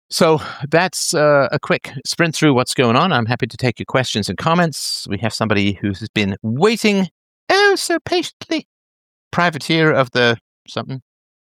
So that's a quick sprint through what's going on. I'm happy to take your questions and comments. We have somebody who's been waiting so patiently. Privateer of the something.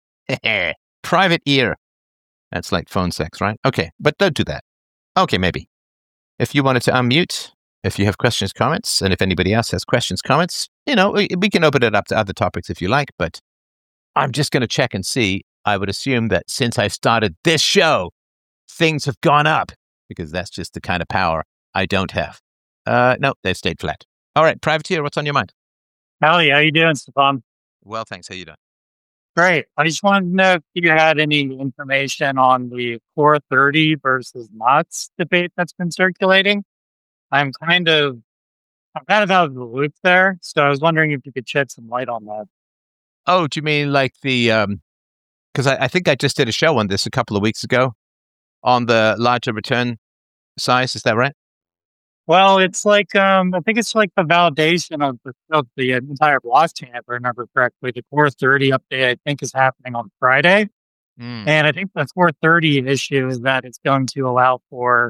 Private ear. That's like phone sex, right? Okay, but don't do that. Okay, maybe. If you wanted to unmute, if you have questions, comments, and if anybody else has questions, comments, we can open it up to other topics if you like, but I'm just going to check and see. I would assume that since I started this show, things have gone up because that's just the kind of power I don't have. No, they've stayed flat. All right, Privateer, what's on your mind? Howdy, how you doing, Stefan? Well, thanks. How you doing? Great. I just wanted to know if you had any information on the Core 30 versus NOTS debate that's been circulating. I'm kind of out of the loop there, so I was wondering if you could shed some light on that. Oh, do you mean like the because I think I just did a show on this a couple of weeks ago on the larger return size. Is that right? Well, it's like I think it's like the validation of the entire blockchain, if I remember correctly. The Core 30 update, I think, is happening on Friday. And I think the Core 30 issue is that it's going to allow for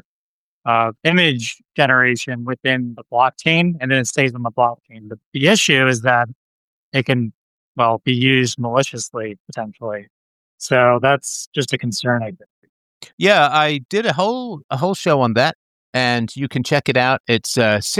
image generation within the blockchain, and then it stays on the blockchain. But the issue is that it can, be used maliciously, potentially. So that's just a concern, I think. Yeah, I did a whole show on that, and you can check it out. It's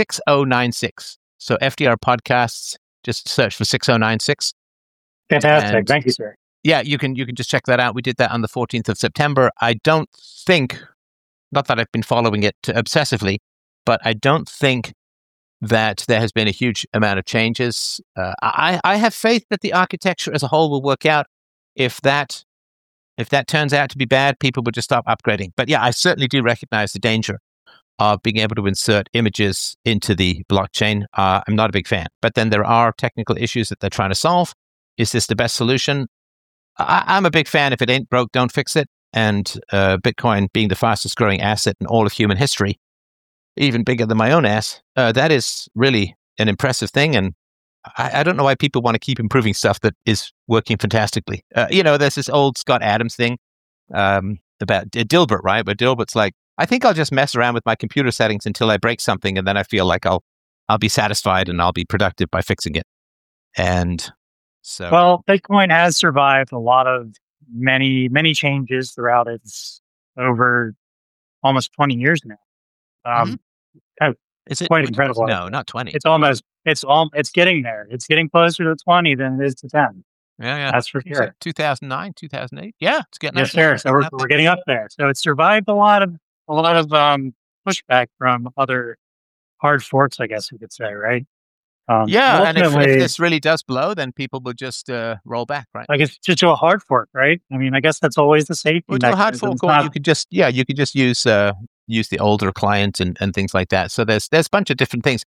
6096. So FDR Podcasts, just search for 6096. Fantastic. Thank you, sir. Yeah, you can just check that out. We did that on the 14th of September. I don't think, not that I've been following it obsessively, but I don't think that there has been a huge amount of changes. I have faith that the architecture as a whole will work out. If that turns out to be bad, people will just stop upgrading. But yeah, I certainly do recognize the danger of being able to insert images into the blockchain. I'm not a big fan. But then there are technical issues that they're trying to solve. Is this the best solution? I'm a big fan. If it ain't broke, don't fix it. And Bitcoin being the fastest growing asset in all of human history, even bigger than my own ass, that is really an impressive thing. And I don't know why people want to keep improving stuff that is working fantastically. There's this old Scott Adams thing about Dilbert, right? But Dilbert's like, I think I'll just mess around with my computer settings until I break something, and then I feel like I'll be satisfied and I'll be productive by fixing it. And so, well, Bitcoin has survived a lot of many changes throughout its over almost 20 years now. Is it quite incredible? No, not 20. It's getting there. It's getting closer to 20 than it is to 10. Yeah. That's for sure. 2009, 2008. Yeah, it's getting yes, sir. So we're getting up there. So it survived a lot of pushback from other hard forks, I guess we could say, right? And if this really does blow, then people will just roll back, right? I guess just do a hard fork, right? I mean, I guess that's always the safety. Well, do a hard fork, or you could just use the older client and things like that. So there's a bunch of different things.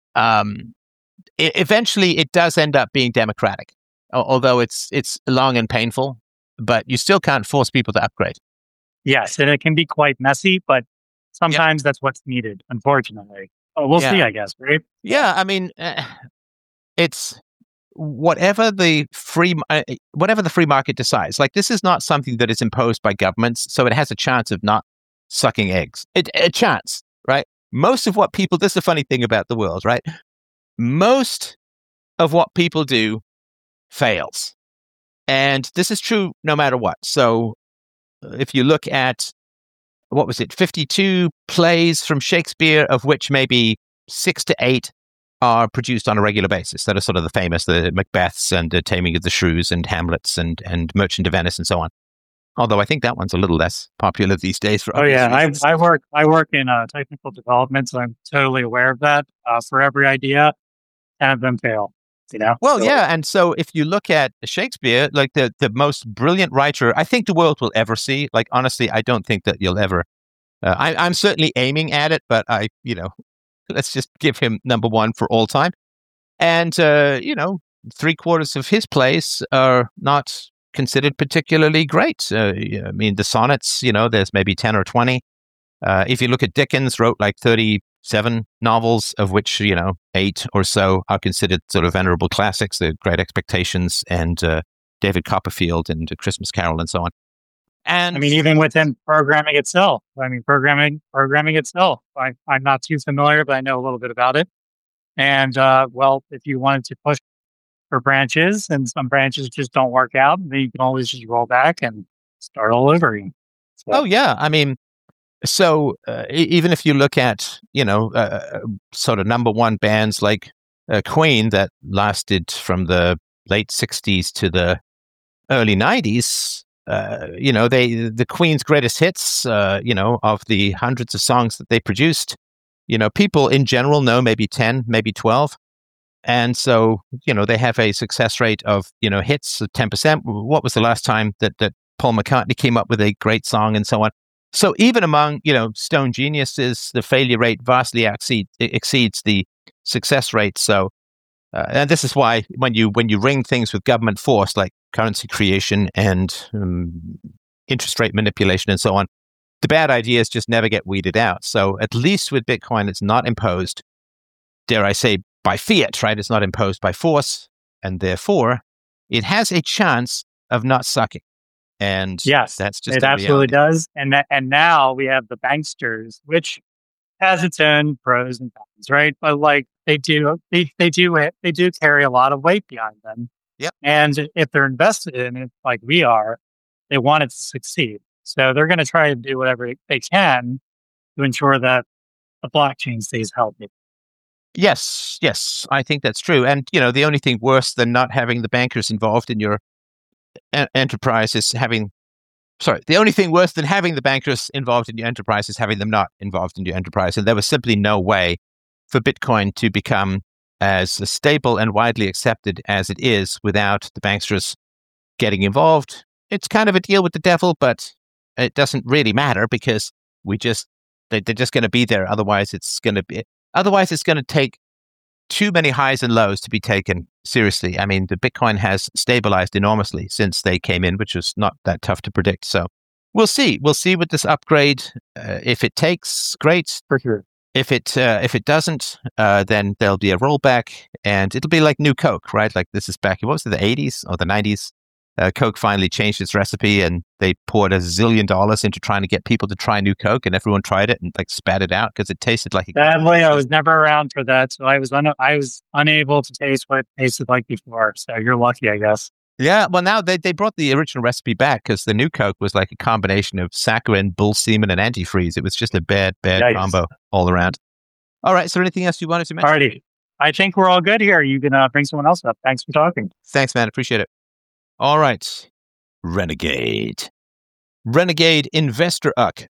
Eventually, it does end up being democratic, although it's long and painful. But you still can't force people to upgrade. Yes, and it can be quite messy, but sometimes that's what's needed, unfortunately. Oh, we'll see, I guess, right? Yeah, I mean, it's whatever the free market decides. Like, this is not something that is imposed by governments, so it has a chance of not sucking eggs. A chance, right? Most of what people, this is the funny thing about the world, right? Most of what people do fails. And this is true no matter what. So if you look at, 52 plays from Shakespeare, of which maybe 6 to 8 are produced on a regular basis. That are sort of the famous, the Macbeths and the Taming of the Shrews and Hamlets and Merchant of Venice and so on. Although I think that one's a little less popular these days. For reasons. I work in technical development, so I'm totally aware of that. For every idea, 10 of them fail. And so if you look at Shakespeare, like the most brilliant writer I think the world will ever see, like, honestly, I don't think that you'll ever, I'm certainly aiming at it, but let's just give him number one for all time. And, 3/4 of his plays are not considered particularly great. I mean, the sonnets, there's maybe 10 or 20. If you look at Dickens, wrote like 37 novels, of which, 8 or so are considered sort of venerable classics, The Great Expectations and David Copperfield and A Christmas Carol and so on. And I mean, even within programming itself, programming itself, I'm not too familiar, but I know a little bit about it. And well, if you wanted to push for branches and some branches just don't work out, then you can always just roll back and start all over again. So, oh yeah, I mean, so even if you look at sort of number one bands like Queen that lasted from the late '60s to the early '90s, the Queen's greatest hits, of the hundreds of songs that they produced, people in general know maybe 10, maybe 12. And so, they have a success rate of, hits of 10%. What was the last time that Paul McCartney came up with a great song and so on? So even among, Stone geniuses, the failure rate vastly exceeds the success rate. So, and this is why when you ring things with government force, like currency creation and interest rate manipulation and so on, the bad ideas just never get weeded out. So at least with Bitcoin, it's not imposed, dare I say, by fiat, right? It's not imposed by force, and therefore it has a chance of not sucking. And yes, that's just it absolutely does. And now we have the banksters, which has its own pros and cons, right? But like they do carry a lot of weight behind them. Yep. And if they're invested in it like we are, they want it to succeed. So they're going to try to do whatever they can to ensure that the blockchain stays healthy. Yes, I think that's true. And, the only thing worse than not having the bankers involved in your enterprise is the only thing worse than having the bankers involved in your enterprise is having them not involved in your enterprise. And there was simply no way for Bitcoin to become as stable and widely accepted as it is without the banksters getting involved. It's kind of a deal with the devil, but it doesn't really matter because they're just going to be there. Otherwise, it's going to take too many highs and lows to be taken seriously. I mean, the Bitcoin has stabilized enormously since they came in, which was not that tough to predict. So we'll see. We'll see with this upgrade. If it takes, great. For sure. If it doesn't, then there'll be a rollback, and it'll be like New Coke, right? Like this is back in, what was it, the 80s or the 90s? Coke finally changed its recipe, and they poured $1 zillion into trying to get people to try New Coke, and everyone tried it and like spat it out because it tasted like. Sadly, I was never around for that, so I was unable to taste what it tasted like before. So you're lucky, I guess. Yeah, well, now they brought the original recipe back because the New Coke was like a combination of saccharin, bull semen, and antifreeze. It was just a bad Yikes. combo all around. All right, so anything else you wanted to mention? Alrighty, I think we're all good here. You can bring someone else up. Thanks for talking. Thanks, man. Appreciate it. All right. Renegade Investor Uck.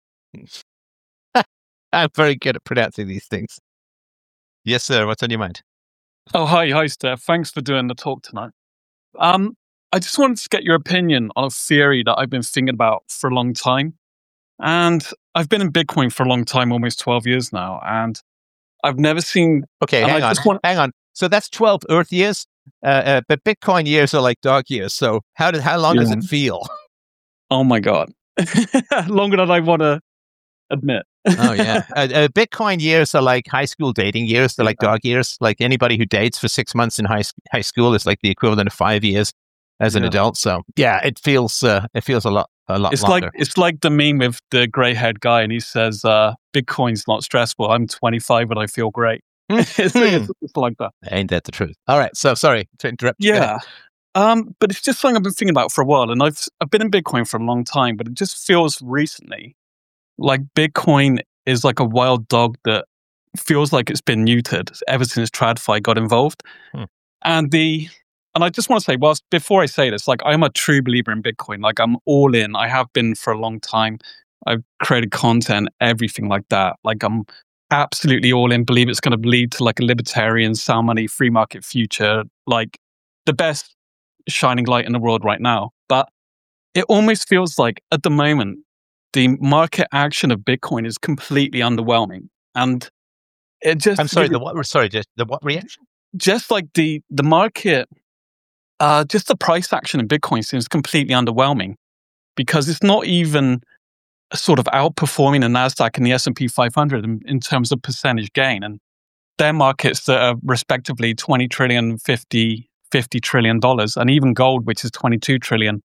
I'm very good at pronouncing these things. Yes, sir. What's on your mind? Oh, hi, Steph. Thanks for doing the talk tonight. I just wanted to get your opinion on a theory that I've been thinking about for a long time. And I've been in Bitcoin for a long time, almost 12 years now. And I've never seen... Okay, hang on. So that's 12 Earth years? But Bitcoin years are like dog years. So how long does it feel? Oh my God. Longer than I want to admit. Oh yeah. Bitcoin years are like high school dating years. They're like dog years. Like anybody who dates for 6 months in high school is like the equivalent of 5 years as an adult. So yeah, it feels a lot longer. It's like the meme with the gray-haired guy, and he says, "Bitcoin's not stressful. I'm 25 and I feel great." It's like that. Ain't that the truth? All right. So sorry to interrupt you. Yeah. But it's just something I've been thinking about for a while, and I've been in Bitcoin for a long time, but it just feels recently like Bitcoin is like a wild dog that feels like it's been neutered ever since TradFi got involved. And I just want to say, before I say this, like I'm a true believer in Bitcoin. Like I'm all in. I have been for a long time. I've created content, everything like that. Like I'm absolutely all in. Believe it's going to lead to like a libertarian, sound money, free market future. Like the best shining light in the world right now. But it almost feels like at the moment, the market action of Bitcoin is completely underwhelming. And it just... I'm sorry, the what reaction? Just like the market, just the price action in Bitcoin seems completely underwhelming because it's not even sort of outperforming the NASDAQ and the S&P 500 in terms of percentage gain. And their markets that are respectively 20 trillion, $50 trillion, and even gold, which is 22 trillion.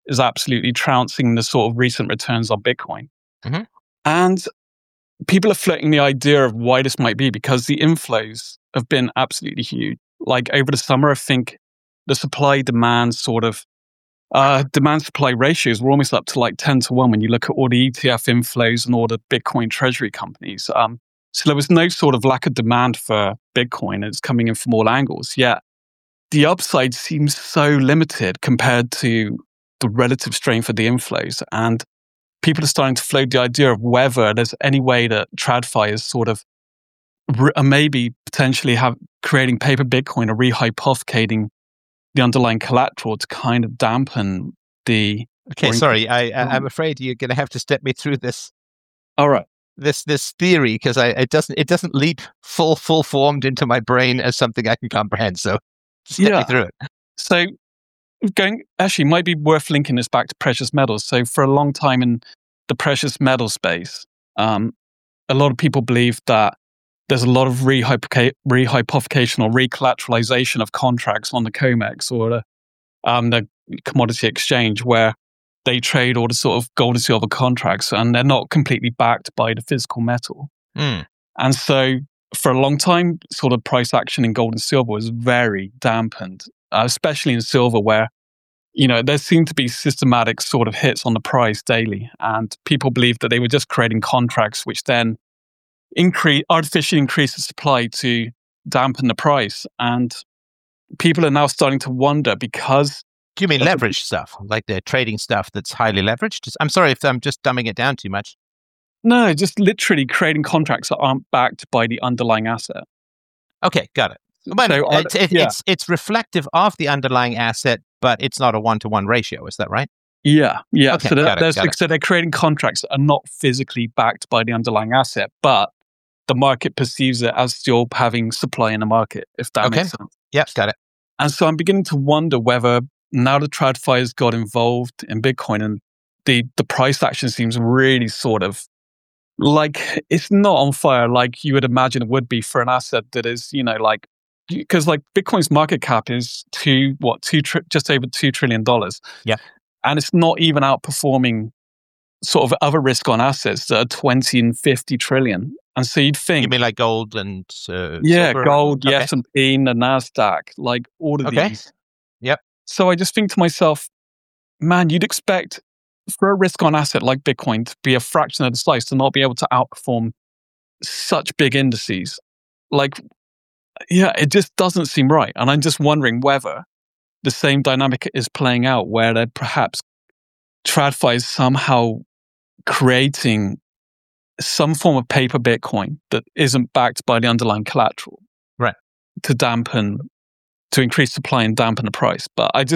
is absolutely trouncing the sort of recent returns on Bitcoin. Mm-hmm. And people are floating the idea of why this might be, because the inflows have been absolutely huge. Like over the summer, I think the supply-demand demand-supply ratios were almost up to like 10-1 when you look at all the ETF inflows and all the Bitcoin treasury companies. So there was no sort of lack of demand for Bitcoin. It's coming in from all angles. Yet the upside seems so limited compared to the relative strength of the inflows. And people are starting to float the idea of whether there's any way that TradFi is sort of maybe potentially creating paper Bitcoin or rehypothecating the underlying collateral to kind of dampen the... Okay, sorry. I'm afraid you're going to have to step me through this. All right. This theory, because it doesn't leap full formed into my brain as something I can comprehend. So step me through it. So actually might be worth linking this back to precious metals. So for a long time in the precious metal space, a lot of people believe that there's a lot of rehypothecation or recollateralization of contracts on the COMEX or the commodity exchange, where they trade all the sort of gold and silver contracts and they're not completely backed by the physical metal. Mm. And so for a long time, sort of price action in gold and silver was very dampened, especially in silver, where, you know, there seemed to be systematic sort of hits on the price daily. And people believed that they were just creating contracts which then artificially increase the supply to dampen the price. And people are now starting to wonder, because... Do you mean leveraged stuff, like the trading stuff that's highly leveraged? I'm sorry if I'm just dumbing it down too much. No, just literally creating contracts that aren't backed by the underlying asset. Okay, got it. It's reflective of the underlying asset, but it's not a 1-to-1 ratio. Is that right? Yeah. Okay, so they're creating contracts that are not physically backed by the underlying asset, but the market perceives it as still having supply in the market, if that makes sense. Yep, got it. And so I'm beginning to wonder whether now the TradFi has got involved in Bitcoin and the price action seems really sort of like it's not on fire like you would imagine it would be for an asset that is, you know, like, because like Bitcoin's market cap is just over $2 trillion. Yeah. And it's not even outperforming sort of other risk on assets that are 20 and 50 trillion. And so you'd think... You mean like gold and silver? Gold, the S&P, the NASDAQ, like all of these. Yep. So I just think to myself, man, you'd expect for a risk on asset like Bitcoin to be a fraction of the size to not be able to outperform such big indices. Like, yeah, it just doesn't seem right. And I'm just wondering whether the same dynamic is playing out, where they're perhaps TradFi is somehow creating some form of paper Bitcoin that isn't backed by the underlying collateral, right? To increase supply and dampen the price. But I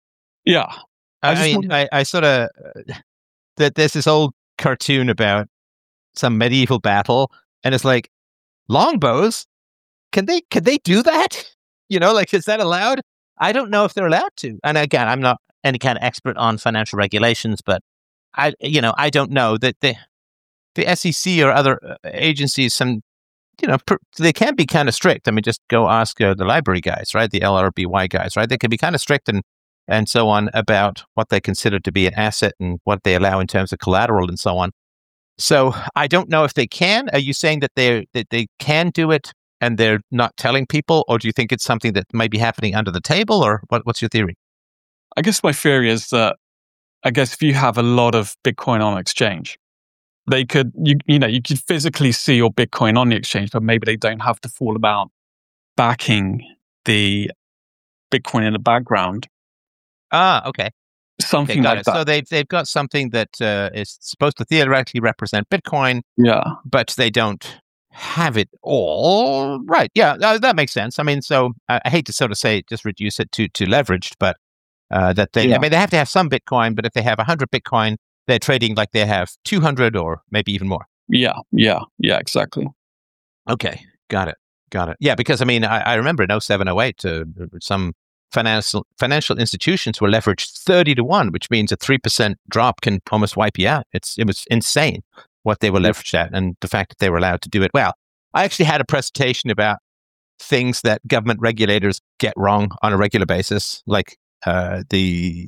sort of there's this old cartoon about some medieval battle, and it's like, longbows, can they do that? You know, like, is that allowed? I don't know if they're allowed to. And again, I'm not any kind of expert on financial regulations, but I don't know that the SEC or other agencies, they can be kind of strict. I mean, just go ask the library guys, right? The LRBY guys, right? They can be kind of strict and so on about what they consider to be an asset and what they allow in terms of collateral and so on. So I don't know if they can. Are you saying that they can do it and they're not telling people, or do you think it's something that might be happening under the table, or what's your theory? I guess my theory is that, if you have a lot of Bitcoin on exchange, they could, you could physically see your Bitcoin on the exchange, but maybe they don't have to fall about backing the Bitcoin in the background. Okay. Something like that. So they've got something that is supposed to theoretically represent Bitcoin, but they don't have it all. Right. Yeah, that makes sense. I mean, so I hate to sort of say just reduce it to leveraged, but that they have to have some Bitcoin, but if they have 100 Bitcoin, they're trading like they have 200 or maybe even more. Yeah, exactly. Okay, got it. Yeah, because I mean, I remember in 07, 08, some financial institutions were leveraged 30-1, which means a 3% drop can almost wipe you out. It was insane what they were leveraged at, and the fact that they were allowed to do it. Well, I actually had a presentation about things that government regulators get wrong on a regular basis, like the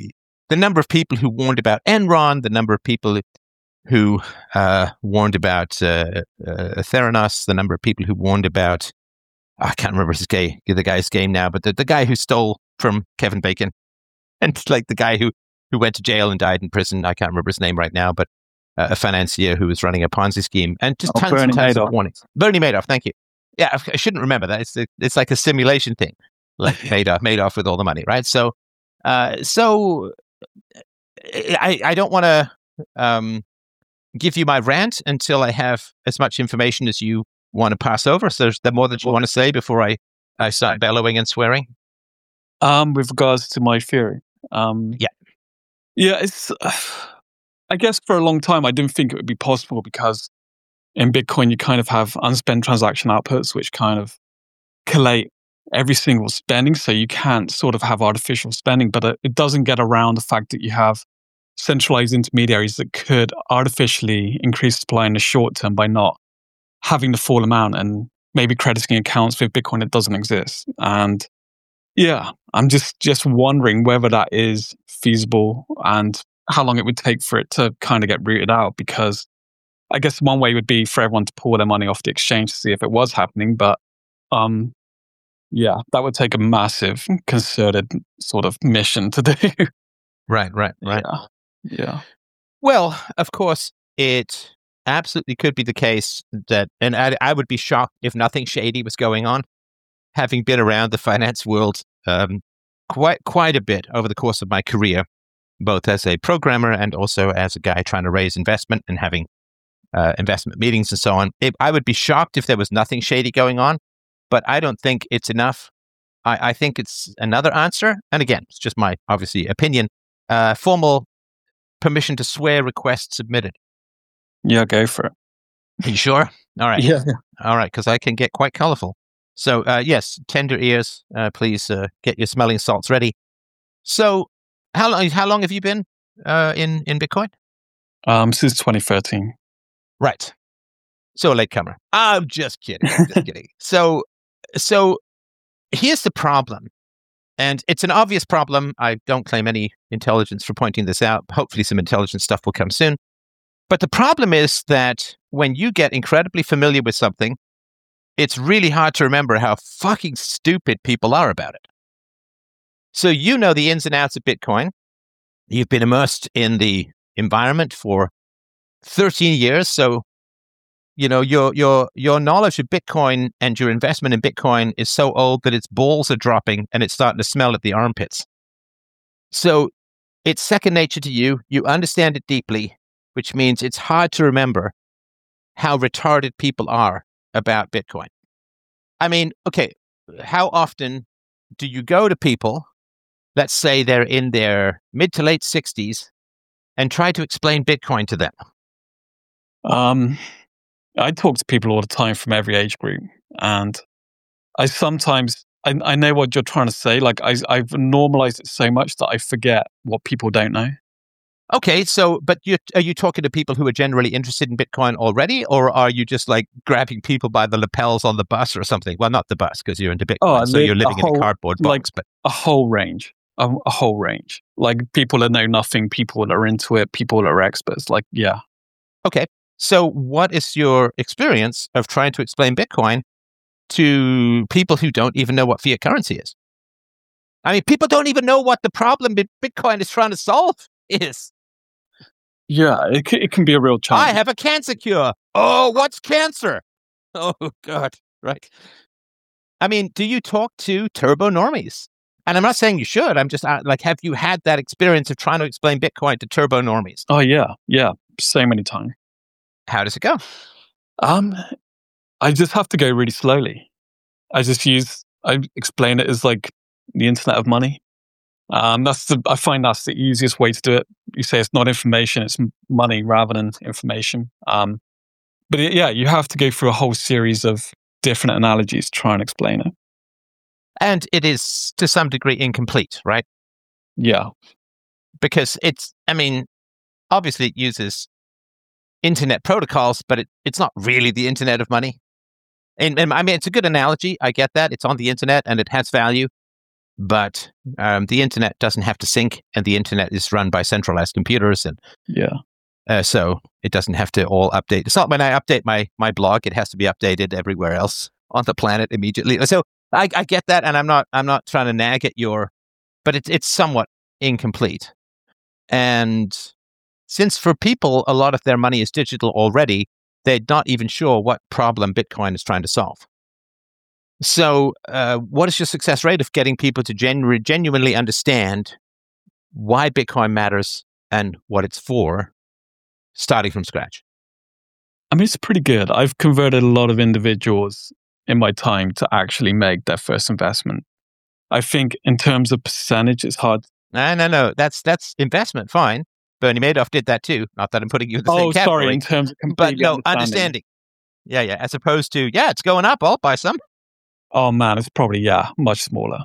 the number of people who warned about Enron, the number of people who warned about Theranos, the number of people who warned about, I can't remember the guy's game now, but the guy who stole from Kevin Bacon, and like the guy who went to jail and died in prison. I can't remember his name right now, but a financier who was running a Ponzi scheme, and just tons and tons of warnings. Bernie Madoff, thank you. Yeah, I shouldn't remember that. It's like a simulation thing, like Madoff with all the money, right? So I don't want to give you my rant until I have as much information as you want to pass over. So is there more that you want to say before I start bellowing and swearing? With regards to my theory, it's. I guess for a long time I didn't think it would be possible because in Bitcoin you kind of have unspent transaction outputs which kind of collate every single spending, so you can't sort of have artificial spending, but it doesn't get around the fact that you have centralized intermediaries that could artificially increase supply in the short term by not having the full amount and maybe crediting accounts with Bitcoin that doesn't exist. And yeah, I'm just wondering whether that is feasible and how long it would take for it to kind of get rooted out, because I guess one way would be for everyone to pull their money off the exchange to see if it was happening. But that would take a massive concerted sort of mission to do. Right. Yeah. Well, of course, it absolutely could be the case that, and I would be shocked if nothing shady was going on, having been around the finance world quite a bit over the course of my career, both as a programmer and also as a guy trying to raise investment and having investment meetings and so on. I would be shocked if there was nothing shady going on, but I don't think it's enough. I think it's another answer. And again, it's just my, obviously, opinion. Formal permission to swear request submitted. Yeah, go for it. Are you sure? All right. Yeah. All right, because I can get quite colorful. So yes, tender ears, please get your smelling salts ready. So how long have you been in Bitcoin? Since 2013. Right. So a latecomer. I'm just kidding. So here's the problem. And it's an obvious problem. I don't claim any intelligence for pointing this out. Hopefully some intelligent stuff will come soon. But the problem is that when you get incredibly familiar with something, it's really hard to remember how fucking stupid people are about it. So you know the ins and outs of Bitcoin. You've been immersed in the environment for 13 years. So, you know, your knowledge of Bitcoin and your investment in Bitcoin is so old that its balls are dropping and it's starting to smell at the armpits. So it's second nature to you. You understand it deeply, which means it's hard to remember how retarded people are about Bitcoin. I mean, okay, how often do you go to people, let's say they're in their mid to late 60s, and try to explain Bitcoin to them? I talk to people all the time from every age group, and I sometimes I know what you're trying to say. Like I've normalized it so much that I forget what people don't know. Okay, so but are you talking to people who are generally interested in Bitcoin already, or are you just like grabbing people by the lapels on the bus or something? Well, not the bus because you're into Bitcoin, so you're living in a cardboard box. But a whole range, a whole range. Like people that know nothing, people that are into it, people that are experts. Like, yeah. Okay. So what is your experience of trying to explain Bitcoin to people who don't even know what fiat currency is? I mean, people don't even know what the problem Bitcoin is trying to solve is. Yeah, it can be a real challenge. I have a cancer cure. Oh, what's cancer? Oh, God. Right. I mean, do you talk to turbo normies? And I'm not saying you should. I'm just like, have you had that experience of trying to explain Bitcoin to turbo normies? Oh, yeah. Yeah. So many times. How does it go? I just have to go really slowly. I explain it as like the internet of money. I find that's the easiest way to do it. You say it's not information, it's money rather than information. But you have to go through a whole series of different analogies to try and explain it. And it is to some degree incomplete, right? Yeah. Because obviously it uses internet protocols, but it's not really the internet of money. And I mean, it's a good analogy. I get that. It's on the internet and it has value. but the internet doesn't have to sync, and the internet is run by centralized computers, and so it doesn't have to all update. It's not when I update my blog, it has to be updated everywhere else on the planet immediately. So I get that, and I'm not trying to nag at but it's somewhat incomplete. And since for people a lot of their money is digital already, they're not even sure what problem Bitcoin is trying to solve. So what is your success rate of getting people to genuinely understand why Bitcoin matters and what it's for, starting from scratch? I mean, it's pretty good. I've converted a lot of individuals in my time to actually make their first investment. I think in terms of percentage, it's hard. No. That's investment. Fine. Bernie Madoff did that too. Not that I'm putting you in the same category. Oh, sorry. In terms of completely understanding. Yeah. As opposed to, it's going up. I'll buy some. Oh man, it's probably, much smaller.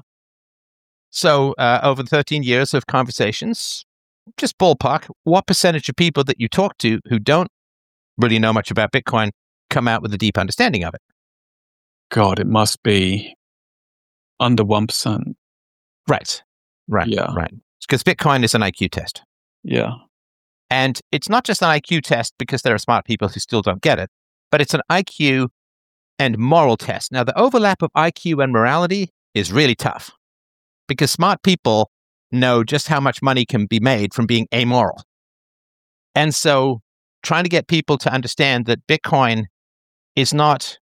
So over 13 years of conversations, just ballpark, what percentage of people that you talk to who don't really know much about Bitcoin come out with a deep understanding of it? God, it must be under 1%. Right. Yeah. Right. Because Bitcoin is an IQ test. Yeah. And it's not just an IQ test because there are smart people who still don't get it, but it's an IQ and moral test. Now, the overlap of IQ and morality is really tough because smart people know just how much money can be made from being amoral. And so trying to get people to understand that Bitcoin is not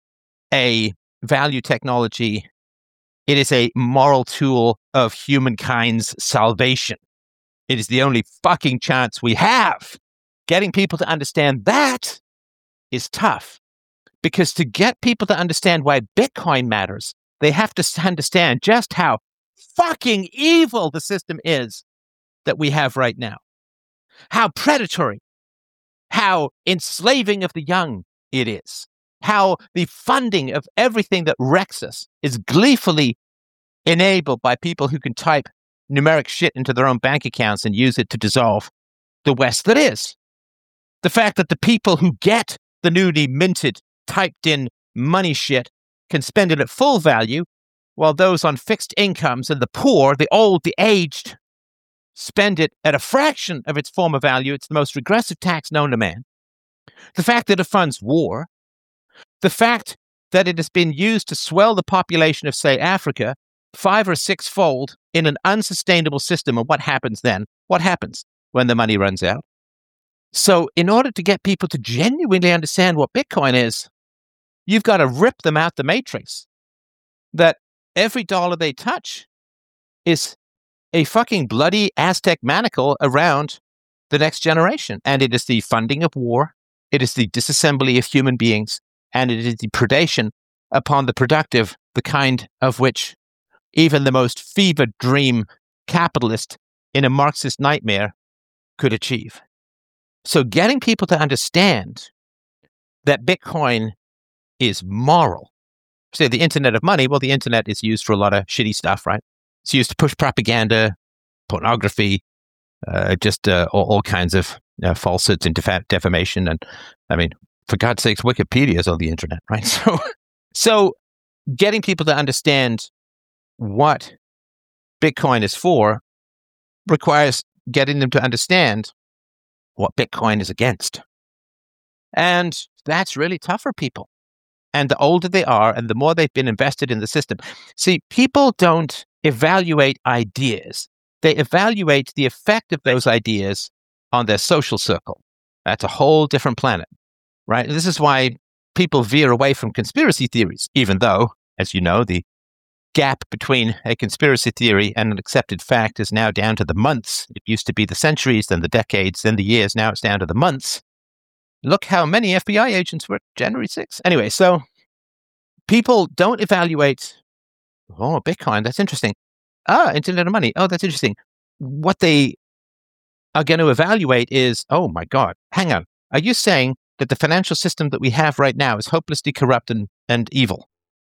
a value technology, it is a moral tool of humankind's salvation. It is the only fucking chance we have. Getting people to understand that is tough. Because to get people to understand why Bitcoin matters, they have to understand just how fucking evil the system is that we have right now. How predatory, how enslaving of the young it is. How the funding of everything that wrecks us is gleefully enabled by people who can type numeric shit into their own bank accounts and use it to dissolve the West that is. The fact that the people who get the newly minted typed in money shit can spend it at full value, while those on fixed incomes and the poor, the old, the aged, spend it at a fraction of its former value. It's the most regressive tax known to man. The fact that it funds war, the fact that it has been used to swell the population of, say, Africa 5 or 6-fold in an unsustainable system. And what happens then? What happens when the money runs out? So in order to get people to genuinely understand what Bitcoin is, you've got to rip them out the matrix. That every dollar they touch is a fucking bloody Aztec manacle around the next generation. And it is the funding of war. It is the disassembly of human beings. And it is the predation upon the productive, the kind of which even the most fevered dream capitalist in a Marxist nightmare could achieve. So getting people to understand that Bitcoin is moral. Say the internet of money, well, the internet is used for a lot of shitty stuff, right? It's used to push propaganda, pornography, all kinds of falsehoods and defamation. And I mean, for God's sakes, Wikipedia is on the internet, right? So getting people to understand what Bitcoin is for requires getting them to understand what Bitcoin is against. And that's really tough for people. And the older they are and the more they've been invested in the system. See, people don't evaluate ideas. They evaluate the effect of those ideas on their social circle. That's a whole different planet, right? And this is why people veer away from conspiracy theories, even though, as you know, the gap between a conspiracy theory and an accepted fact is now down to the months. It used to be the centuries, then the decades, then the years. Now it's down to the months. Look how many FBI agents were January 6th. Anyway, so people don't evaluate, Bitcoin, that's interesting. Internet of money. Oh, that's interesting. What they are going to evaluate is, oh my God, hang on. Are you saying that the financial system that we have right now is hopelessly corrupt and evil?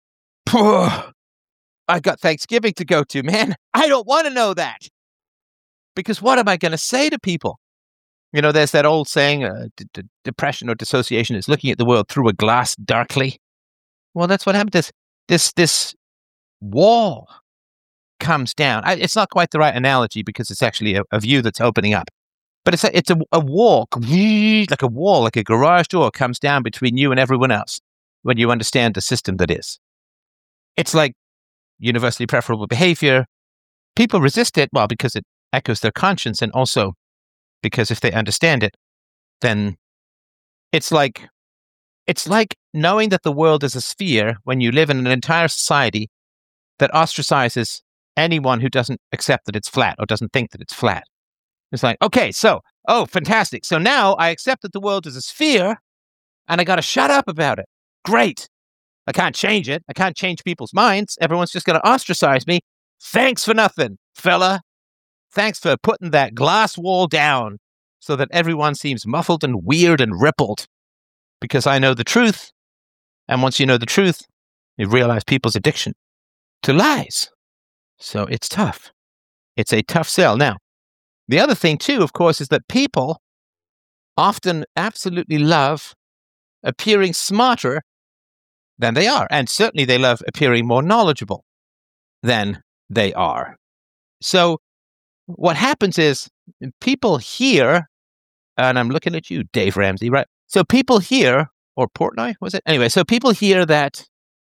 I got Thanksgiving to go to, man. I don't want to know that. Because what am I going to say to people? You know, there's that old saying, depression or dissociation is looking at the world through a glass darkly. Well, that's what happened. This wall comes down. It's not quite the right analogy because it's actually a view that's opening up. But it's a wall, like a wall, like a garage door comes down between you and everyone else when you understand the system that is. It's like universally preferable behavior. People resist it, well, because it echoes their conscience, and also because if they understand it, then it's like knowing that the world is a sphere when you live in an entire society that ostracizes anyone who doesn't accept that it's flat or doesn't think that it's flat. It's like, okay, fantastic. So now I accept that the world is a sphere and I got to shut up about it. Great. I can't change it. I can't change people's minds. Everyone's just going to ostracize me. Thanks for nothing, fella. Thanks for putting that glass wall down so that everyone seems muffled and weird and rippled because I know the truth. And once you know the truth, you realize people's addiction to lies. So it's tough. It's a tough sell. Now, the other thing, too, of course, is that people often absolutely love appearing smarter than they are. And certainly they love appearing more knowledgeable than they are. So what happens is people hear, and I'm looking at you, Dave Ramsey, right? So people hear, or Portnoy, was it? Anyway, so people hear that,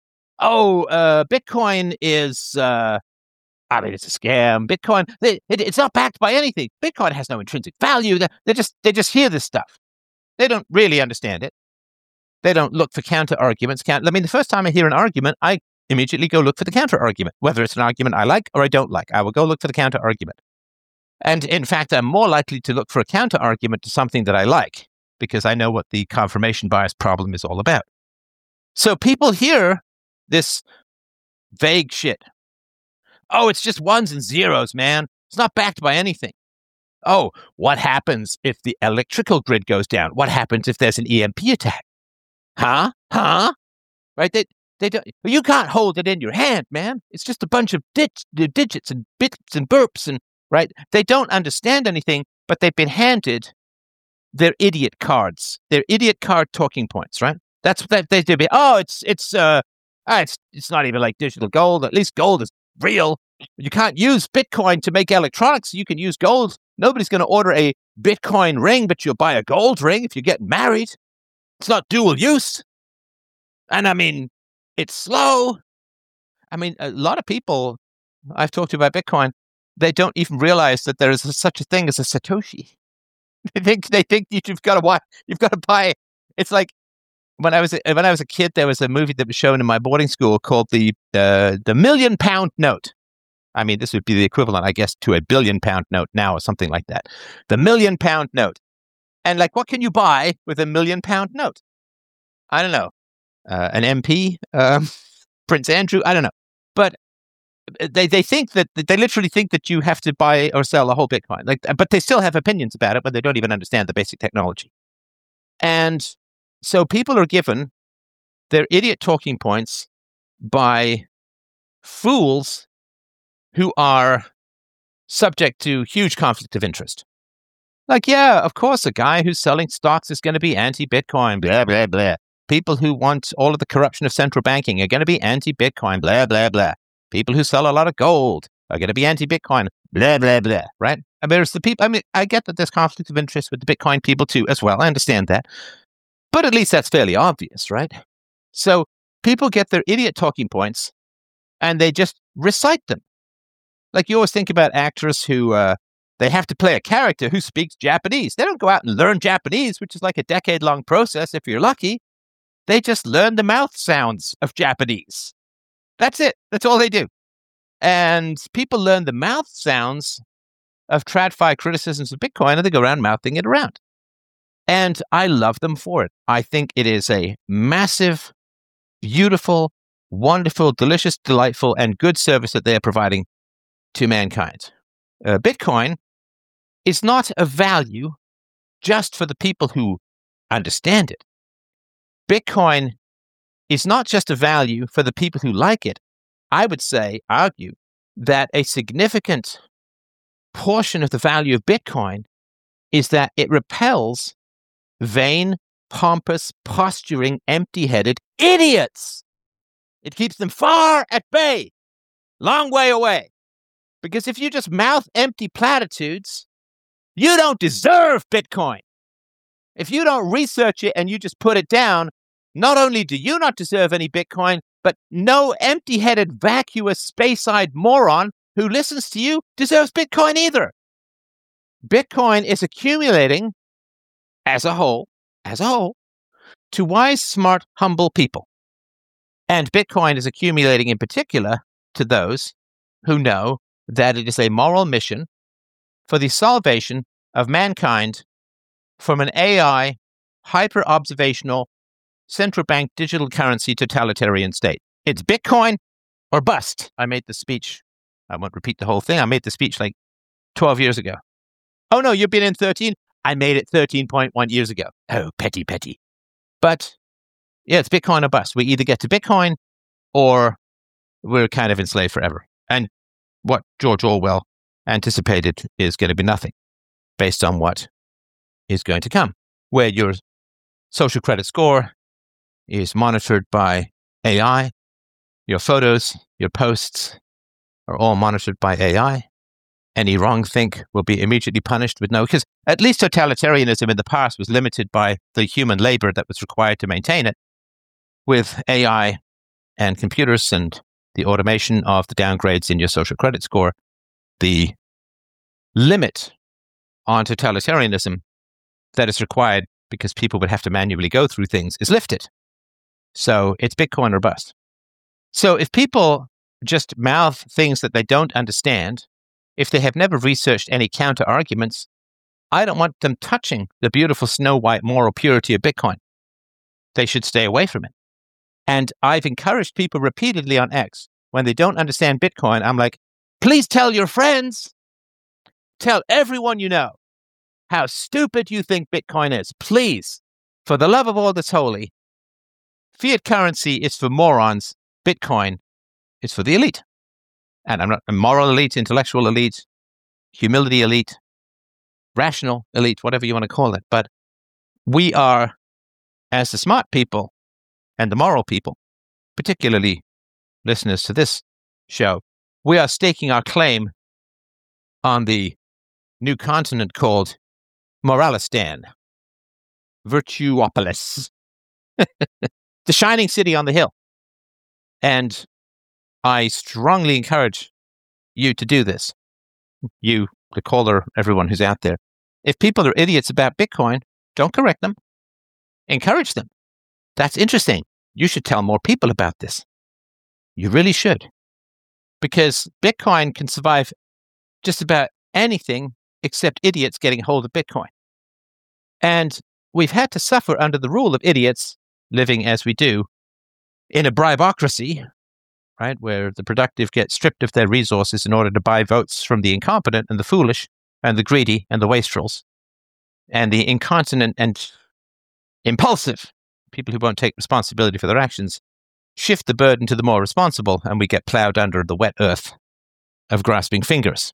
Bitcoin is... it's a scam. Bitcoin, it's not backed by anything. Bitcoin has no intrinsic value. They just hear this stuff. They don't really understand it. They don't look for counter arguments. The first time I hear an argument, I immediately go look for the counter argument, whether it's an argument I like or I don't like. I will go look for the counter argument. And in fact, I'm more likely to look for a counter argument to something that I like because I know what the confirmation bias problem is all about. So people hear this vague shit. It's just ones and zeros, man. It's not backed by anything. What happens if the electrical grid goes down? What happens if there's an EMP attack? Huh? Right? They don't. You can't hold it in your hand, man. It's just a bunch of digits and bits and burps, and right. They don't understand anything, but they've been handed their idiot cards, their idiot card talking points. Right? That's what they do. It's not even like digital gold. At least gold is real. You can't use Bitcoin to make electronics. You can use gold. Nobody's going to order a Bitcoin ring, but you'll buy a gold ring if you get married. It's not dual use. And it's slow. A lot of people I've talked to about Bitcoin, they don't even realize that there is such a thing as a Satoshi. They think you've got to buy. It's like, when I was a kid, there was a movie that was shown in my boarding school called the £1 million note. This would be the equivalent, I guess, to a £1 billion note now or something like that. The £1 million note. And what can you buy with a £1 million note? I don't know. An MP, Prince Andrew, I don't know. But they think that they literally think that you have to buy or sell a whole Bitcoin. But they still have opinions about it, but they don't even understand the basic technology. And so people are given their idiot talking points by fools who are subject to huge conflict of interest. Of course, a guy who's selling stocks is going to be anti-Bitcoin, blah, blah, blah. People who want all of the corruption of central banking are going to be anti-Bitcoin, blah, blah, blah. People who sell a lot of gold are going to be anti-Bitcoin, blah, blah, blah, right? There's the people, I get that there's conflict of interest with the Bitcoin people too as well. I understand that. But at least that's fairly obvious, right? So people get their idiot talking points and they just recite them. You always think about actors who, they have to play a character who speaks Japanese. They don't go out and learn Japanese, which is like a decade-long process if you're lucky. They just learn the mouth sounds of Japanese. That's it. That's all they do. And people learn the mouth sounds of TradFi criticisms of Bitcoin and they go around mouthing it around. And I love them for it. I think it is a massive, beautiful, wonderful, delicious, delightful, and good service that they are providing to mankind. Bitcoin is not a value just for the people who understand it. Bitcoin is not just a value for the people who like it. I would argue, that a significant portion of the value of Bitcoin is that it repels vain, pompous, posturing, empty-headed idiots. It keeps them far at bay, long way away. Because if you just mouth empty platitudes, you don't deserve Bitcoin. If you don't research it and you just put it down, not only do you not deserve any Bitcoin, but no empty-headed, vacuous, space-eyed moron who listens to you deserves Bitcoin either. Bitcoin is accumulating as a whole, to wise, smart, humble people. And Bitcoin is accumulating in particular to those who know that it is a moral mission for the salvation of mankind from an AI, hyper-observational, central bank digital currency totalitarian state. It's Bitcoin or bust. I made the speech. I won't repeat the whole thing. I made the speech like 12 years ago. Oh, no, you've been in 13? I made it 13.1 years ago. Oh, petty. But yeah, it's Bitcoin or bust. We either get to Bitcoin or we're kind of enslaved forever. And what George Orwell anticipated is going to be nothing based on what is going to come, where your social credit score is monitored by AI. Your photos, your posts are all monitored by AI. Any wrong think will be immediately punished with no, because at least totalitarianism in the past was limited by the human labor that was required to maintain it. With AI and computers and the automation of the downgrades in your social credit score, the limit on totalitarianism that is required because people would have to manually go through things is lifted. So it's Bitcoin or bust. So if people just mouth things that they don't understand, if they have never researched any counter arguments, I don't want them touching the beautiful snow white moral purity of Bitcoin. They should stay away from it. And I've encouraged people repeatedly on X, when they don't understand Bitcoin, I'm like, please tell your friends, tell everyone you know how stupid you think Bitcoin is. Please, for the love of all that's holy, fiat currency is for morons. Bitcoin is for the elite. And I'm not a moral elite, intellectual elite, humility elite, rational elite, whatever you want to call it. But we are, as the smart people and the moral people, particularly listeners to this show, we are staking our claim on the new continent called Moralistan, Virtuopolis, the shining city on the hill. And I strongly encourage you to do this. You, the caller, everyone who's out there. If people are idiots about Bitcoin, don't correct them. Encourage them. That's interesting. You should tell more people about this. You really should. Because Bitcoin can survive just about anything except idiots getting hold of Bitcoin. And we've had to suffer under the rule of idiots living as we do in a bribocracy, right, where the productive get stripped of their resources in order to buy votes from the incompetent and the foolish and the greedy and the wastrels and the incontinent and impulsive people who won't take responsibility for their actions shift the burden to the more responsible, and we get plowed under the wet earth of grasping fingers.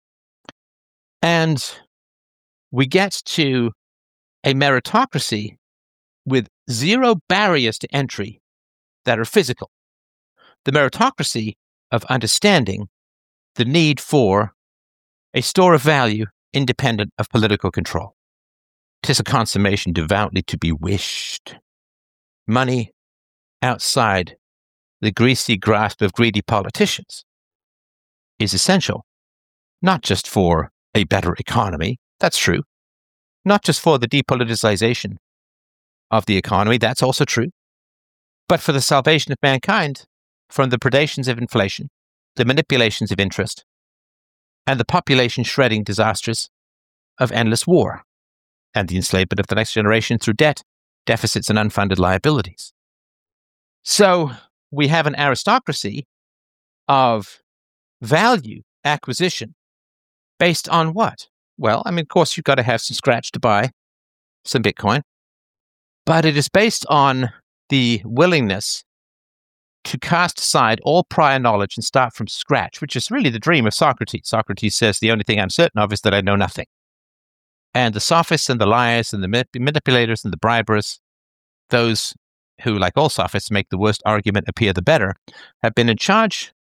And we get to a meritocracy with zero barriers to entry that are physical. The meritocracy of understanding the need for a store of value independent of political control. 'Tis a consummation devoutly to be wished. Money outside the greasy grasp of greedy politicians is essential, not just for a better economy, that's true, not just for the depoliticization of the economy, that's also true, but for the salvation of mankind from the predations of inflation, the manipulations of interest, and the population-shredding disasters of endless war, and the enslavement of the next generation through debt, deficits, and unfunded liabilities. So we have an aristocracy of value acquisition based on what? Well, I mean, of course, you've got to have some scratch to buy some Bitcoin, but it is based on the willingness to cast aside all prior knowledge and start from scratch, which is really the dream of Socrates. Socrates says, the only thing I'm certain of is that I know nothing. And the sophists and the liars and the manipulators and the bribers, those who, like all sophists, make the worst argument appear the better, have been in charge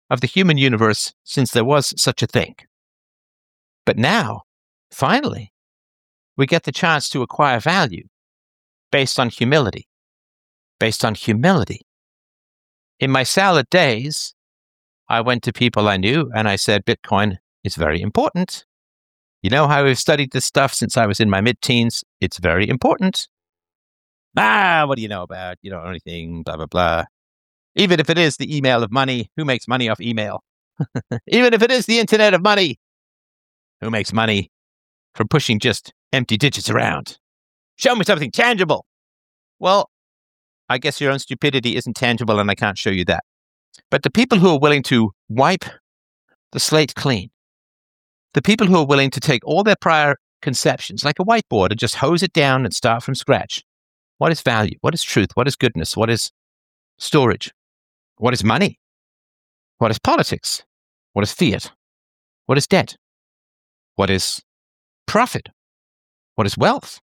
of the human universe since there was such a thing. But now, finally, we get the chance to acquire value based on humility. Based on humility. In my salad days, I went to people I knew and I said, Bitcoin is very important. You know how I've studied this stuff since I was in my mid-teens? It's very important. What do you know about? You don't know anything, blah, blah, blah. Even if it is the email of money, who makes money off email? Even if it is the internet of money, who makes money from pushing just empty digits around? Show me something tangible. Well, I guess your own stupidity isn't tangible and I can't show you that. But the people who are willing to wipe the slate clean, the people who are willing to take all their prior conceptions, like a whiteboard, and just hose it down and start from scratch. What is value? What is truth? What is goodness? What is storage? What is money? What is politics? What is fiat? What is debt? What is profit? What is wealth?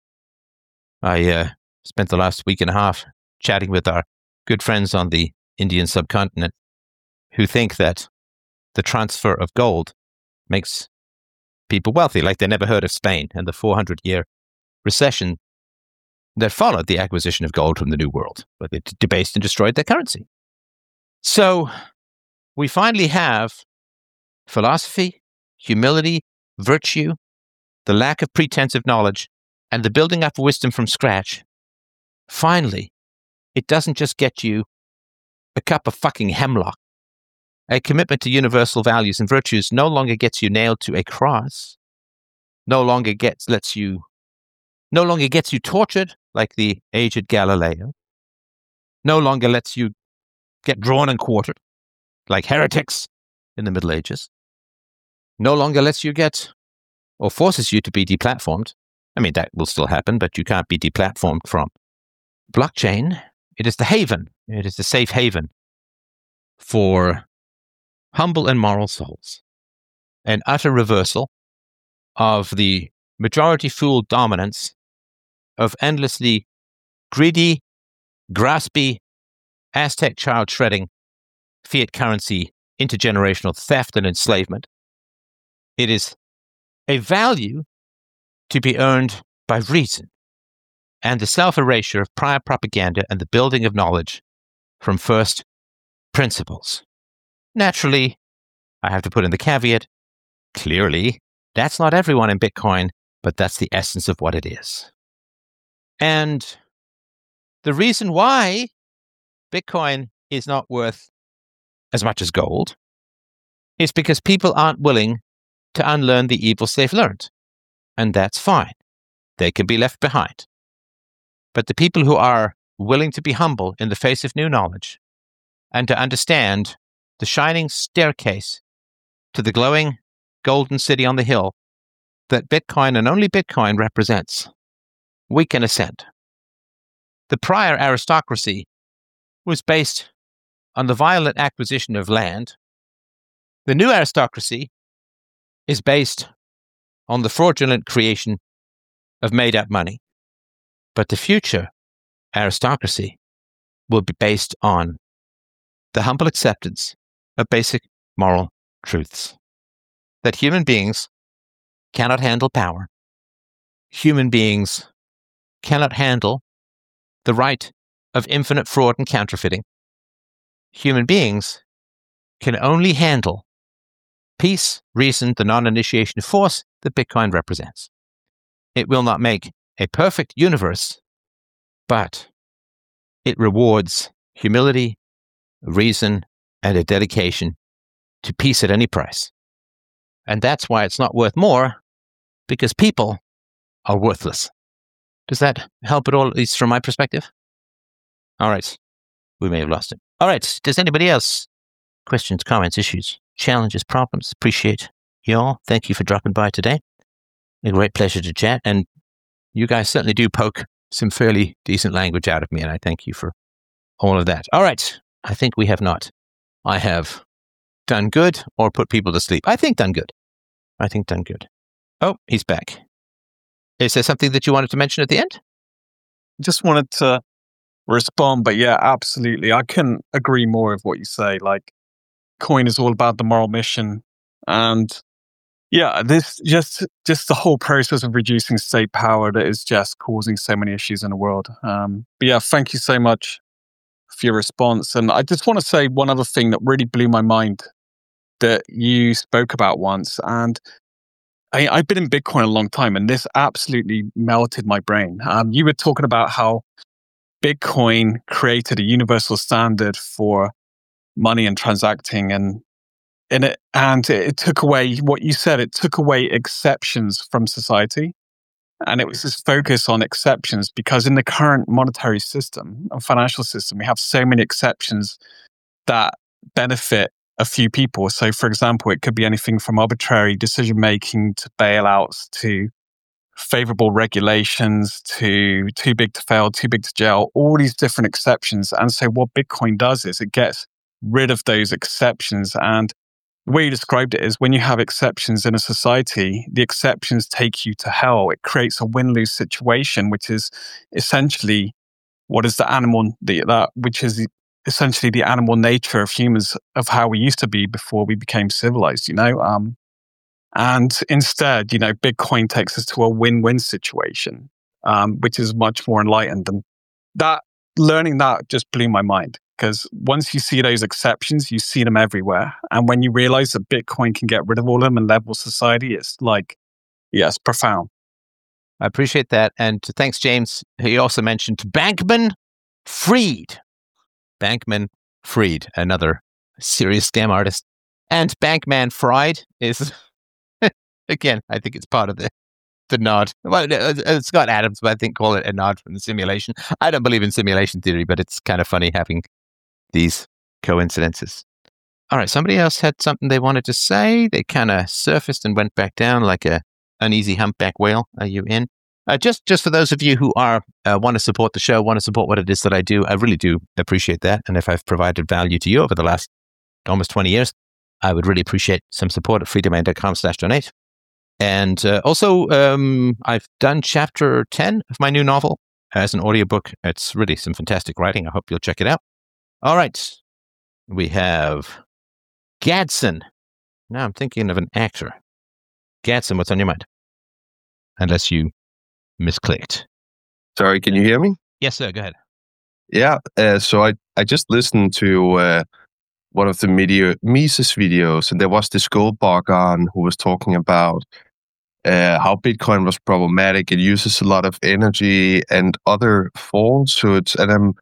I spent the last week and a half chatting with our good friends on the Indian subcontinent who think that the transfer of gold makes people wealthy, like they never heard of Spain and the 400-year recession that followed the acquisition of gold from the New World, where they debased and destroyed their currency. So we finally have philosophy, humility, virtue, the lack of pretense of knowledge, and the building up of wisdom from scratch. Finally, it doesn't just get you a cup of fucking hemlock. A commitment to universal values and virtues no longer gets you nailed to a cross, no longer gets you tortured like the aged Galileo, no longer lets you get drawn and quartered like heretics in the Middle Ages, no longer lets you get or forces you to be deplatformed. I mean, that will still happen, but you can't be deplatformed from blockchain. It is the haven. It is the safe haven for humble and moral souls. An utter reversal of the majority fool dominance of endlessly greedy, graspy, Aztec child shredding, fiat currency, intergenerational theft and enslavement. It is a value to be earned by reason and the self-erasure of prior propaganda and the building of knowledge from first principles. Naturally, I have to put in the caveat, clearly, that's not everyone in Bitcoin, but that's the essence of what it is. And the reason why Bitcoin is not worth as much as gold is because people aren't willing to unlearn the evils they've learned. And that's fine. They can be left behind. But the people who are willing to be humble in the face of new knowledge and to understand the shining staircase to the glowing golden city on the hill that Bitcoin and only Bitcoin represents, we can ascend. The prior aristocracy was based on the violent acquisition of land. The new aristocracy is based on the fraudulent creation of made-up money. But the future aristocracy will be based on the humble acceptance of basic moral truths. That human beings cannot handle power. Human beings cannot handle the right of infinite fraud and counterfeiting. Human beings can only handle peace, reason, the non-initiation of force that Bitcoin represents. It will not make a perfect universe, but it rewards humility, reason, and a dedication to peace at any price. And that's why it's not worth more, because people are worthless. Does that help at all, at least from my perspective? All right. We may have lost it. All right. Does anybody else? Questions, comments, issues, challenges, problems? Appreciate y'all. Thank you for dropping by today. A great pleasure to chat. And you guys certainly do poke some fairly decent language out of me, and I thank you for all of that. All right. I think we have not. I have done good or put people to sleep. I think done good. Oh, he's back. Is there something that you wanted to mention at the end? Just wanted to respond, but yeah, absolutely. I couldn't agree more with what you say. Like, Bitcoin is all about the moral mission. And yeah, this just the whole process of reducing state power that is just causing so many issues in the world. But yeah, thank you so much for your response. And I just want to say one other thing that really blew my mind that you spoke about once. And I've been in Bitcoin a long time, and this absolutely melted my brain. You were talking about how Bitcoin created a universal standard for money and transacting, and it took away what you said. It took away exceptions from society, and it was this focus on exceptions because in the current monetary system and financial system, we have so many exceptions that benefit a few people. So, for example, it could be anything from arbitrary decision making to bailouts to favorable regulations to too big to fail, too big to jail, all these different exceptions. And so what Bitcoin does is it gets rid of those exceptions. And the way you described it is when you have exceptions in a society, the exceptions take you to hell. It creates a win-lose situation, which is essentially what is the animal, which is essentially the animal nature of humans, of how we used to be before we became civilized, and instead, Bitcoin takes us to a win-win situation, which is much more enlightened. And learning that just blew my mind, because once you see those exceptions, you see them everywhere. And when you realize that Bitcoin can get rid of all of them and level society, it's it's profound. I appreciate that. And thanks, James. He also mentioned Bankman-Fried. Bankman-Fried, another serious scam artist. And Bankman-Fried is, again, I think it's part of the nod. Well, Scott Adams, but I think call it a nod from the simulation. I don't believe in simulation theory, but it's kind of funny having these coincidences. All right, somebody else had something they wanted to say. They kind of surfaced and went back down like a uneasy humpback whale. Are you in? Just for those of you who are want to support the show, want to support what it is that I do, I really do appreciate that. And if I've provided value to you over the last almost 20 years, I would really appreciate some support at freedomain.com/donate. And also, I've done chapter 10 of my new novel as an audiobook. It's really some fantastic writing. I hope you'll check it out. All right. We have Gadsden. Now I'm thinking of an actor. Gadsden, what's on your mind? Unless you misclicked. Sorry, can you hear me? Yes, sir. Go ahead. Yeah. So I just listened to one of the Mises videos, and there was this Goldbach on who was talking about how Bitcoin was problematic. It uses a lot of energy and other falsehoods. And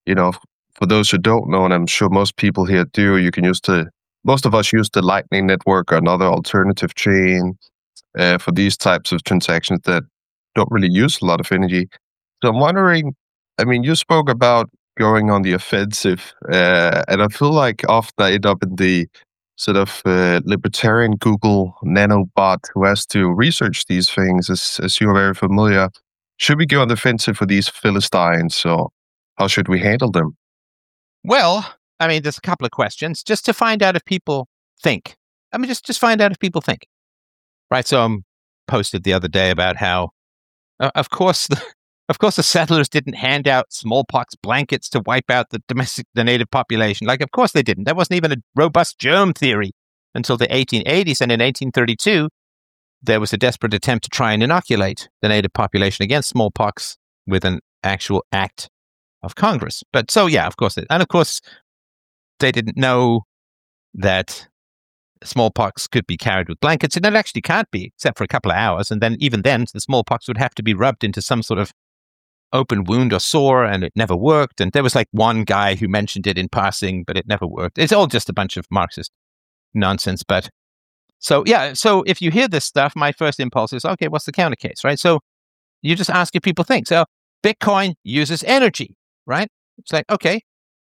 for those who don't know, and I'm sure most people here do, most of us use the Lightning Network or another alternative chain for these types of transactions that don't really use a lot of energy. So I'm wondering, you spoke about going on the offensive, and I feel like often I end up in the sort of libertarian Google nanobot who has to research these things, as you're very familiar. Should we go on the offensive for these Philistines, or how should we handle them? Well, there's a couple of questions just to find out if people think. Just find out if people think. Right. So I posted the other day about how, of course, the settlers didn't hand out smallpox blankets to wipe out the native population. Of course they didn't. That wasn't even a robust germ theory until the 1880s. And in 1832, there was a desperate attempt to try and inoculate the native population against smallpox with an actual act of Congress. But so, yeah, of course. And of course, they didn't know that smallpox could be carried with blankets. And it actually can't be, except for a couple of hours. And then even then, the smallpox would have to be rubbed into some sort of open wound or sore, and it never worked. And there was one guy who mentioned it in passing, but it never worked. It's all just a bunch of Marxist nonsense. But so, yeah, so if you hear this stuff, my first impulse is, okay, what's the counter case, right? So you just ask if people think. So Bitcoin uses energy, right? It's okay,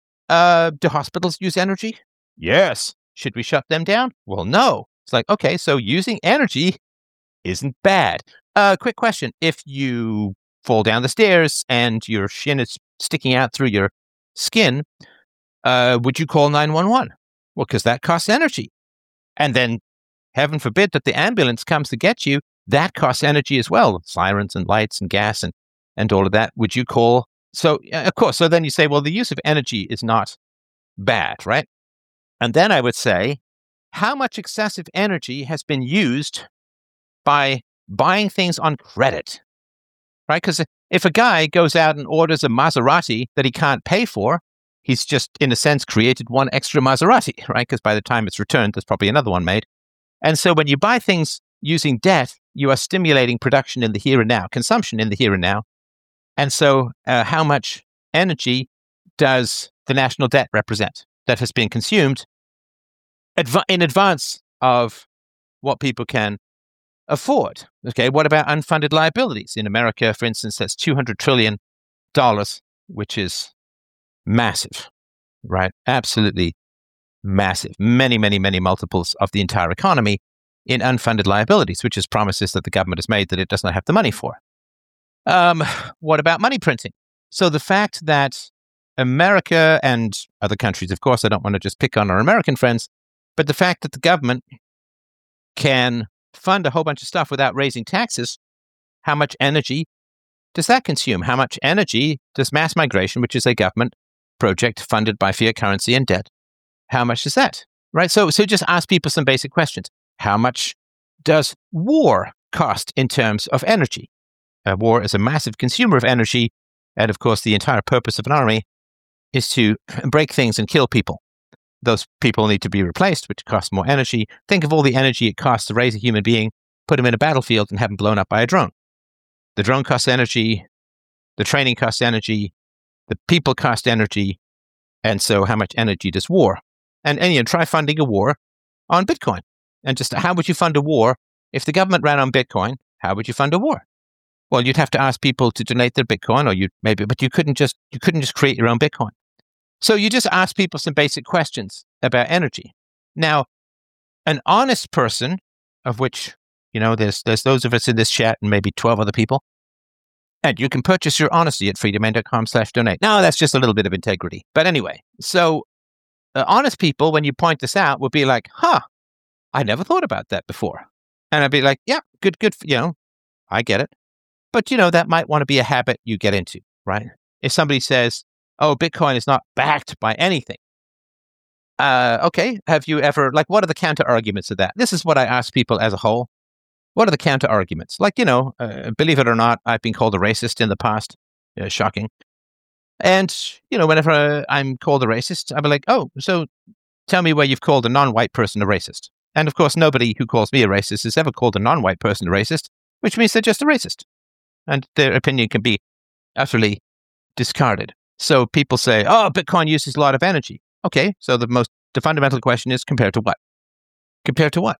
do hospitals use energy? Yes. Should we shut them down? Well, no. It's okay, so using energy isn't bad. Quick question. If you fall down the stairs and your shin is sticking out through your skin, would you call 911? Well, because that costs energy. And then, heaven forbid that the ambulance comes to get you, that costs energy as well. Sirens and lights and gas and all of that. Would you call? So, of course, so then you say, well, the use of energy is not bad, right? And then I would say, how much excessive energy has been used by buying things on credit, right? Because if a guy goes out and orders a Maserati that he can't pay for, he's just, in a sense, created one extra Maserati, right? Because by the time it's returned, there's probably another one made. And so when you buy things using debt, you are stimulating production in the here and now, consumption in the here and now. And so how much energy does the national debt represent that has been consumed in advance of what people can afford? Okay, what about unfunded liabilities? In America, for instance, that's $200 trillion, which is massive, right? Absolutely massive. Many, many, many multiples of the entire economy in unfunded liabilities, which is promises that the government has made that it does not have the money for. What about money printing? So the fact that America and other countries, of course, I don't want to just pick on our American friends, but the fact that the government can fund a whole bunch of stuff without raising taxes, how much energy does that consume? How much energy does mass migration, which is a government project funded by fiat currency and debt, how much is that? Right? So just ask people some basic questions. How much does war cost in terms of energy? War is a massive consumer of energy. And of course, the entire purpose of an army is to break things and kill people. Those people need to be replaced, which costs more energy. Think of all the energy it costs to raise a human being, put him in a battlefield, and have him blown up by a drone. The drone costs energy, the training costs energy, the people cost energy, and so how much energy does war? And try funding a war on Bitcoin. And just how would you fund a war if the government ran on Bitcoin? How would you fund a war? Well, you'd have to ask people to donate their Bitcoin, or but you couldn't just create your own Bitcoin. So you just ask people some basic questions about energy. Now, an honest person, of which, there's those of us in this chat and maybe 12 other people, and you can purchase your honesty at freedomain.com/donate. Now, that's just a little bit of integrity. But anyway, so honest people, when you point this out, will be like, I never thought about that before. And I'd be like, yeah, good, I get it. But, that might want to be a habit you get into, right? If somebody says, oh, Bitcoin is not backed by anything. Okay, have you ever, what are the counter arguments to that? This is what I ask people as a whole. What are the counter arguments? Believe it or not, I've been called a racist in the past. Shocking. And, whenever I'm called a racist, I'll be like, oh, so tell me where you've called a non-white person a racist. And of course, nobody who calls me a racist has ever called a non-white person a racist, which means they're just a racist. And their opinion can be utterly discarded. So people say, oh, Bitcoin uses a lot of energy. Okay, so the fundamental question is, compared to what? Compared to what?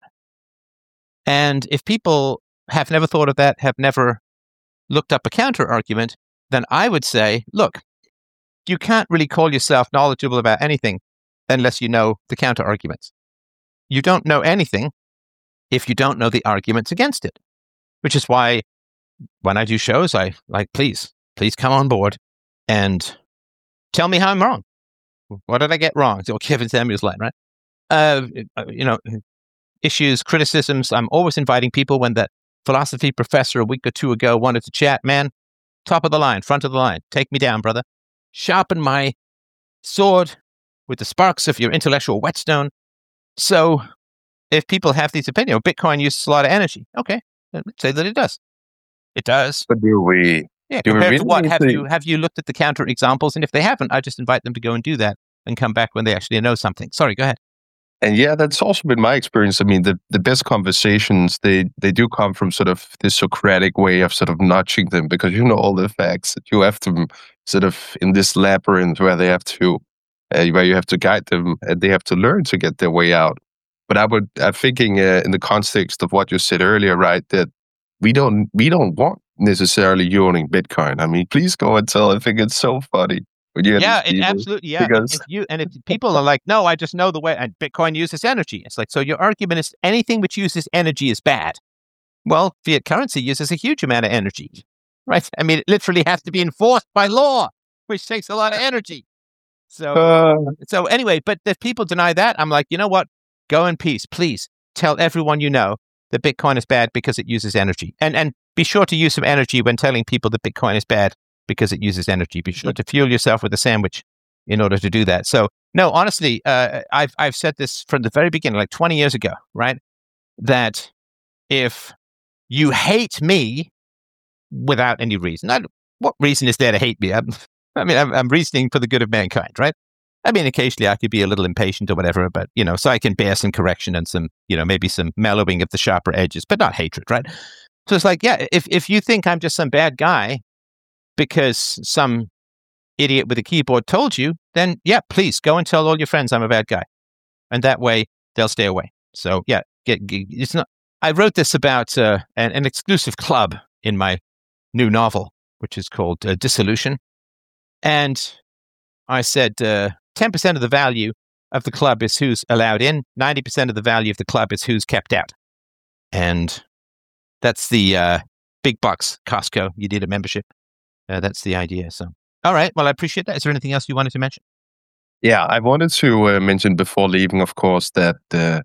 And if people have never thought of that, have never looked up a counter argument, then I would say, look, you can't really call yourself knowledgeable about anything unless you know the counter arguments. You don't know anything if you don't know the arguments against it, which is why when I do shows, I please come on board and tell me how I'm wrong. What did I get wrong? It's Kevin Samuels line, right? Issues, criticisms. I'm always inviting people. When that philosophy professor a week or two ago wanted to chat, man, top of the line, front of the line, take me down, brother. Sharpen my sword with the sparks of your intellectual whetstone. So if people have these opinions, Bitcoin uses a lot of energy. Okay, let's say that it does. It does. But do we? Yeah, compared to what? Have you looked at the counter examples? And if they haven't, I just invite them to go and do that and come back when they actually know something. Sorry, go ahead. And yeah, that's also been my experience. I mean, the best conversations, they do come from sort of this Socratic way of sort of nudging them, because you know all the facts that you have to sort of in this labyrinth where they have to, where you have to guide them and they have to learn to get their way out. But I'm thinking in the context of what you said earlier, right, that we don't want necessarily you owning Bitcoin. I mean, please go and tell. I think it's so funny. Absolutely. Yeah. Because if people are like, no, I just know the way, and Bitcoin uses energy. It's like, so your argument is anything which uses energy is bad. Well, fiat currency uses a huge amount of energy, right? I mean, it literally has to be enforced by law, which takes a lot of energy. So anyway, but if people deny that, I'm like, you know what? Go in peace. Please tell everyone you know that Bitcoin is bad because it uses energy. And be sure to use some energy when telling people that Bitcoin is bad because it uses energy. Be sure to fuel yourself with a sandwich in order to do that. So No, honestly, I've said this from the very beginning, like 20 years ago, right? That if you hate me without any reason, what reason is there to hate me? I'm reasoning for the good of mankind, right? I mean, occasionally I could be a little impatient or whatever, but, so I can bear some correction and some, maybe some mellowing of the sharper edges, but not hatred, right? So it's like, yeah, if you think I'm just some bad guy because some idiot with a keyboard told you, then yeah, please go and tell all your friends I'm a bad guy. And that way they'll stay away. So yeah, it's not. I wrote this about an exclusive club in my new novel, which is called Dissolution. And I said 10% of the value of the club is who's allowed in, 90% of the value of the club is who's kept out. And that's the big bucks, Costco. You need a membership. That's the idea. So, all right. Well, I appreciate that. Is there anything else you wanted to mention? Yeah, I wanted to mention before leaving, of course, that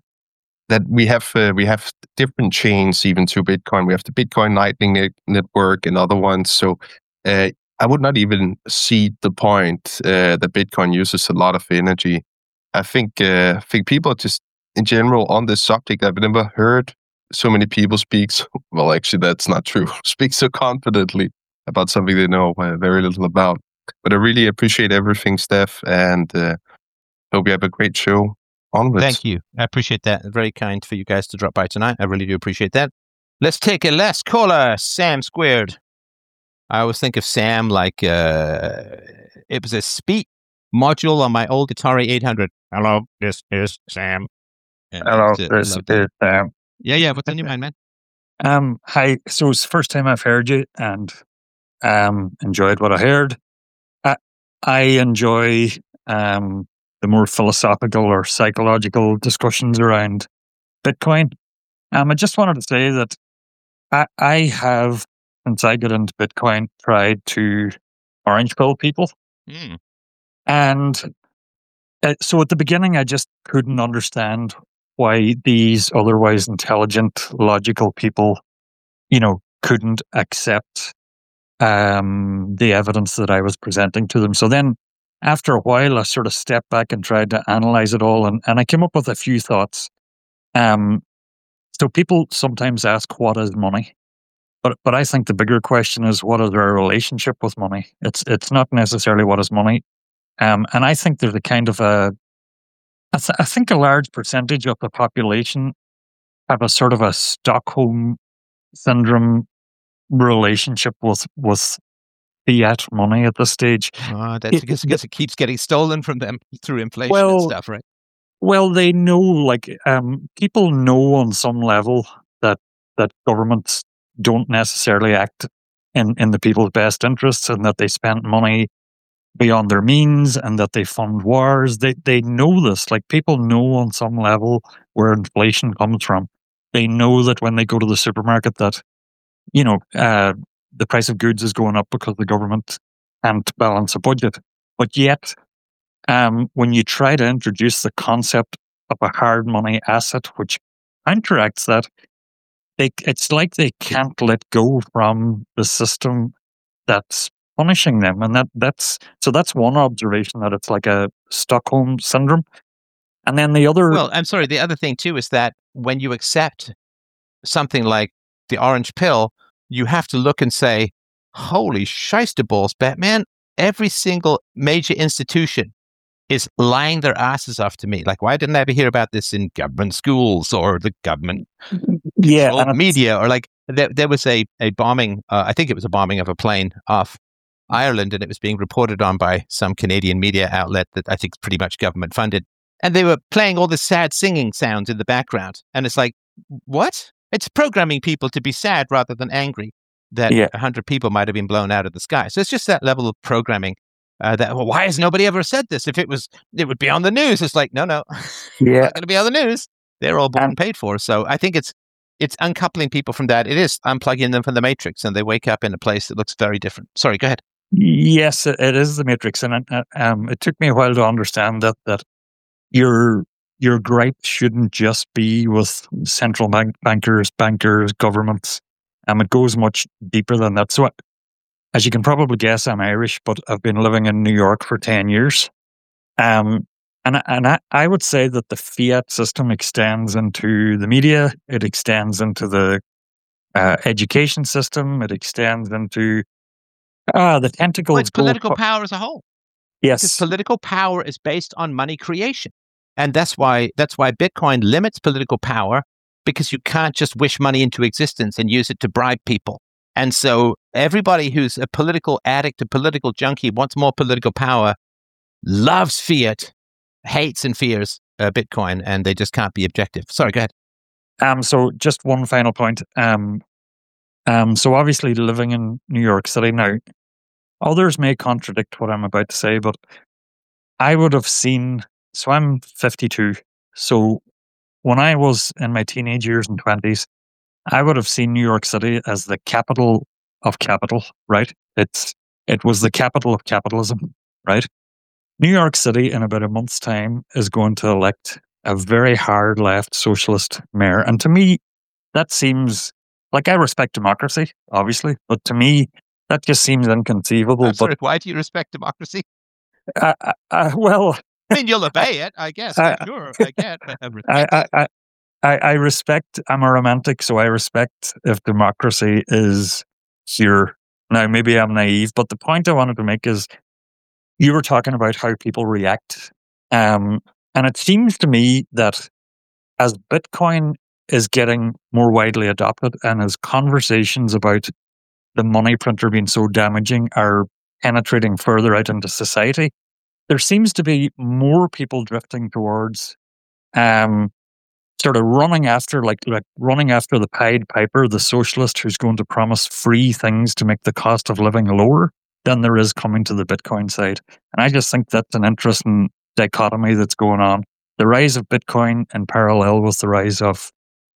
we have different chains even to Bitcoin. We have the Bitcoin Lightning Network and other ones. So I would not even see the point that Bitcoin uses a lot of energy. I think people just in general on this subject, I've never heard so many people speak. Well, actually, that's not true. Speak so confidently about something they know very little about. But I really appreciate everything, Steph, and hope you have a great show onwards. Thank you. I appreciate that. Very kind for you guys to drop by tonight. I really do appreciate that. Let's take a last caller, Sam Squared. I always think of Sam like it was a speak module on my old Atari 800. Hello, this is Sam. Hello, this is Sam. Yeah. What's on your mind, man? Hi. So it's the first time I've heard you and enjoyed what I heard. I enjoy the more philosophical or psychological discussions around Bitcoin. I just wanted to say that I have, since I got into Bitcoin, tried to orange pill people. And so at the beginning, I just couldn't understand why these otherwise intelligent, logical people, couldn't accept the evidence that I was presenting to them. So then after a while, I sort of stepped back and tried to analyze it all. And I came up with a few thoughts. So people sometimes ask, what is money? But I think the bigger question is, what is our relationship with money? It's not necessarily what is money. And I think there's a kind of I think a large percentage of the population have a sort of a Stockholm syndrome relationship with fiat money at this stage. That's because it keeps getting stolen from them through inflation and stuff, right? Well, they know, people know on some level that governments don't necessarily act in the people's best interests, and that they spend money beyond their means, and that they fund wars. They know this. People know on some level where inflation comes from. They know that when they go to the supermarket that the price of goods is going up because the government can't balance a budget. But yet, when you try to introduce the concept of a hard money asset, which counteracts that, it's like they can't let go from the system that's punishing them. And that's one observation, that it's like a Stockholm syndrome. And then the other... Well, I'm sorry, the other thing too is that when you accept something like the orange pill, you have to look and say, holy shiester balls, Batman, every single major institution is lying their asses off to me. Why didn't I ever hear about this in government schools or the government media? Or there was a bombing, I think it was a bombing of a plane off Ireland, and it was being reported on by some Canadian media outlet that I think is pretty much government funded. And they were playing all the sad singing sounds in the background. And it's like, what? It's programming people to be sad rather than angry that 100 people might have been blown out of the sky. So it's just that level of programming why has nobody ever said this? If it would be on the news. It's like, no, it's not going to be on the news. They're all bought and paid for. So I think it's uncoupling people from that. It is unplugging them from the matrix, and they wake up in a place that looks very different. Sorry, go ahead. Yes, it is the matrix. And it took me a while to understand that your gripe shouldn't just be with central bankers, governments. It goes much deeper than that. So, as you can probably guess, I'm Irish, but I've been living in New York for 10 years. And And I would say that the fiat system extends into the media. It extends into the education system. It extends into the tentacles. Well, it's political power as a whole. Yes, because political power is based on money creation, and that's why Bitcoin limits political power, because you can't just wish money into existence and use it to bribe people. And so everybody who's a political addict, a political junkie, wants more political power, loves fiat, hates and fears Bitcoin, and they just can't be objective. Sorry, go ahead. So just one final point. So obviously living in New York City now, others may contradict what I'm about to say, but I would have seen, so I'm 52. So when I was in my teenage years and 20s, I would have seen New York City as the capital of capital, right? It was the capital of capitalism, right? New York City in about a month's time is going to elect a very hard left socialist mayor. And to me, that seems like, I respect democracy, obviously, but to me, that just seems inconceivable. I'm sorry, why do you respect democracy? Well, I mean, you'll obey it, I guess. Sure, I get it. I respect, I'm a romantic, so I respect if democracy is here. Now, maybe I'm naive, but the point I wanted to make is you were talking about how people react. And it seems to me that as Bitcoin is getting more widely adopted and as conversations about the money printer being so damaging are penetrating further out into society, there seems to be more people drifting towards sort of running after like running after the Pied Piper, the socialist who's going to promise free things to make the cost of living lower than there is coming to the Bitcoin side. And I just think that's an interesting dichotomy that's going on. The rise of Bitcoin in parallel with the rise of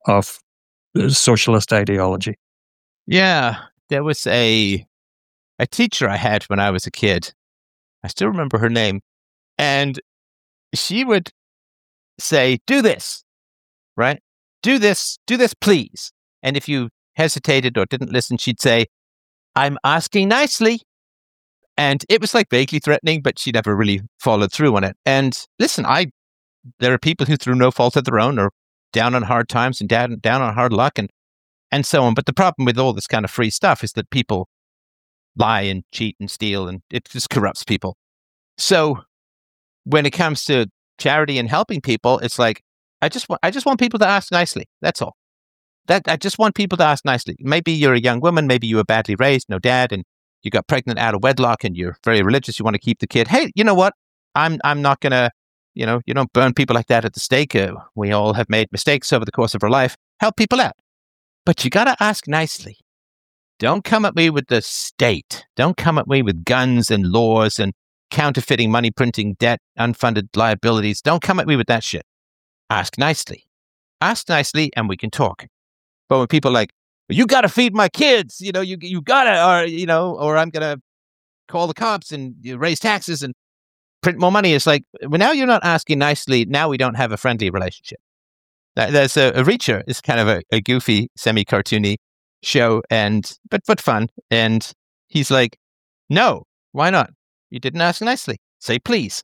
socialist ideology. Yeah, there was a teacher I had when I was a kid. I still remember her name. And she would say, do this, right? Do this, please. And if you hesitated or didn't listen, she'd say, I'm asking nicely. And it was like vaguely threatening, but she never really followed through on it. And listen, there are people who, through no fault of their own, are down on hard times and down on hard luck and so on. But the problem with all this kind of free stuff is that people lie and cheat and steal, and it just corrupts people. So when it comes to charity and helping people, it's like, I just want people to ask nicely. That's all. I just want people to ask nicely. Maybe you're a young woman, maybe you were badly raised, no dad, and you got pregnant out of wedlock, and you're very religious. You want to keep the kid. Hey, you know what? I'm not gonna, you don't burn people like that at the stake. We all have made mistakes over the course of our life. Help people out, but you gotta ask nicely. Don't come at me with the state. Don't come at me with guns and laws and counterfeiting, money printing, debt, unfunded liabilities. Don't come at me with that shit. Ask nicely. Ask nicely, and we can talk. But when people are like, you got to feed my kids, you got to, or I'm going to call the cops and raise taxes and print more money. It's like, well, now you're not asking nicely. Now we don't have a friendly relationship. There's a Reacher. It's kind of a goofy, semi-cartoony show, but fun. And he's like, no, why not? You didn't ask nicely. Say please.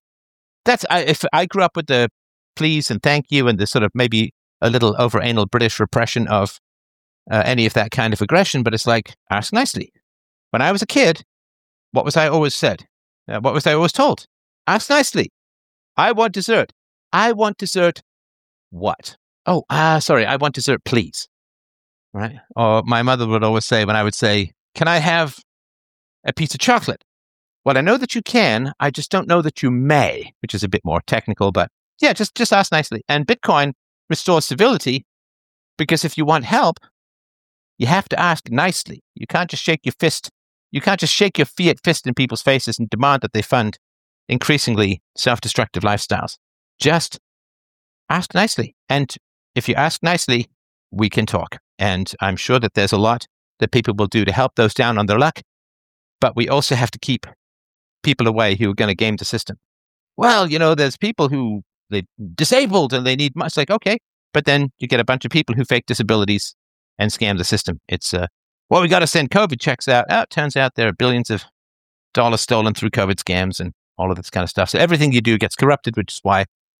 If I grew up with the please and thank you and the sort of maybe a little over-anal British repression of any of that kind of aggression, but it's like, ask nicely. When I was a kid, what was I always said? What was I always told? Ask nicely. I want dessert. I want dessert what? Oh, sorry, I want dessert, please. Right? Or my mother would always say, when I would say, can I have a piece of chocolate? Well, I know that you can, I just don't know that you may, which is a bit more technical, but yeah, just ask nicely. And Bitcoin restores civility, because if you want help, you have to ask nicely. You can't just shake your fist. You can't just shake your fiat fist in people's faces and demand that they fund increasingly self-destructive lifestyles. Just ask nicely. And if you ask nicely, we can talk. And I'm sure that there's a lot that people will do to help those down on their luck. But we also have to keep people away who are going to game the system. Well, there's people who they're disabled and they need much. Like, okay, but then you get a bunch of people who fake disabilities and scam the system. It's, we got to send COVID checks out. Oh, it turns out there are billions of dollars stolen through COVID scams and all of this kind of stuff. So everything you do gets corrupted, which is why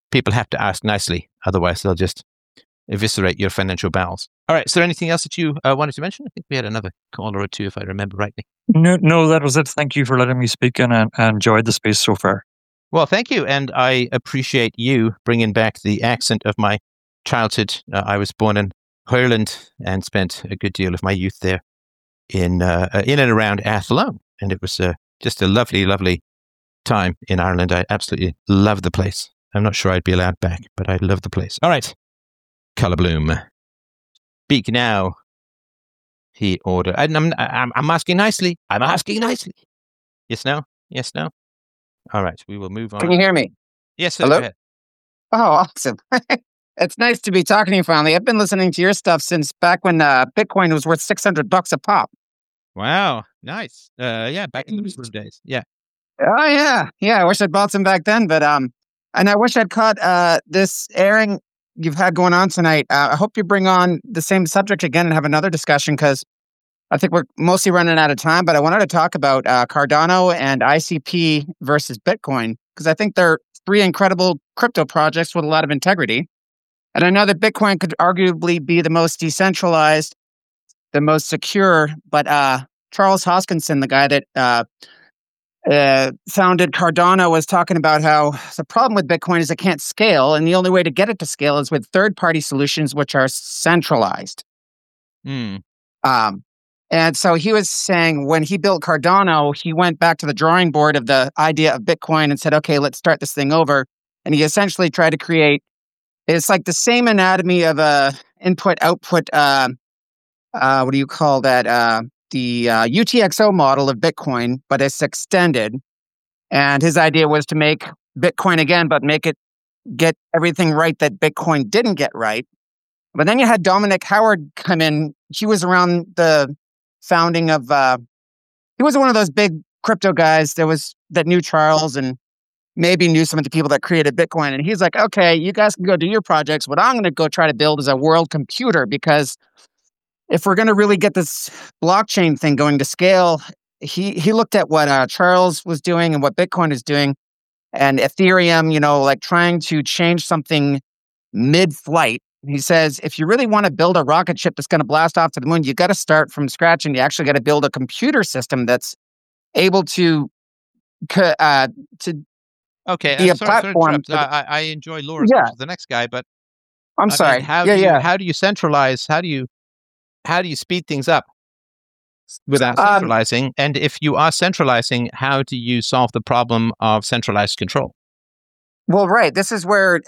people have to ask nicely. Otherwise, they'll just eviscerate your financial bowels. All right. Is there anything else that you wanted to mention? I think we had another caller or two, if I remember rightly. No, that was it. Thank you for letting me speak, and I enjoyed the space so far. Well, thank you. And I appreciate you bringing back the accent of my childhood. I was born in Ireland and spent a good deal of my youth there in and around Athlone. And it was just a lovely, lovely time in Ireland. I absolutely love the place. I'm not sure I'd be allowed back, but I love the place. All right. Color Bloom. Speak now, he ordered. I'm asking nicely. I'm asking nicely. Yes, no? Yes, no? All right. We will move on. Can you hear me? Yes, sir. Hello? Go ahead. Oh, awesome. It's nice to be talking to you finally. I've been listening to your stuff since back when Bitcoin was worth $600 a pop. Wow. Nice. Yeah, back in the Muslim days. Yeah. Oh, yeah. Yeah, I wish I'd bought some back then, but and I wish I'd caught this airing you've had going on tonight. I hope you bring on the same subject again and have another discussion, because I think we're mostly running out of time, but I wanted to talk about Cardano and ICP versus Bitcoin, because I think they're three incredible crypto projects with a lot of integrity. And I know that Bitcoin could arguably be the most decentralized, the most secure, but Charles Hoskinson, the guy that founded Cardano, was talking about how the problem with Bitcoin is it can't scale, and the only way to get it to scale is with third-party solutions which are centralized. And so he was saying when he built Cardano, he went back to the drawing board of the idea of Bitcoin and said, okay, let's start this thing over. And he essentially tried to create, it's like the same anatomy of a input-output, what do you call that? The UTXO model of Bitcoin, but it's extended. And his idea was to make Bitcoin again, but make it get everything right that Bitcoin didn't get right. But then you had Dominic Howard come in. He was around the founding of, he was one of those big crypto guys that knew Charles and maybe knew some of the people that created Bitcoin. And he's like, okay, you guys can go do your projects. What I'm going to go try to build is a world computer, because if we're going to really get this blockchain thing going to scale, he looked at what Charles was doing and what Bitcoin is doing, and Ethereum, like trying to change something mid-flight. He says, if you really want to build a rocket ship that's going to blast off to the moon, you got to start from scratch, and you actually got to build a computer system that's able to Okay, be a platform. I enjoy Laura's the next guy, but I'm sorry. How do you centralize? How do you speed things up without centralizing? And if you are centralizing, how do you solve the problem of centralized control? Well, right. This is where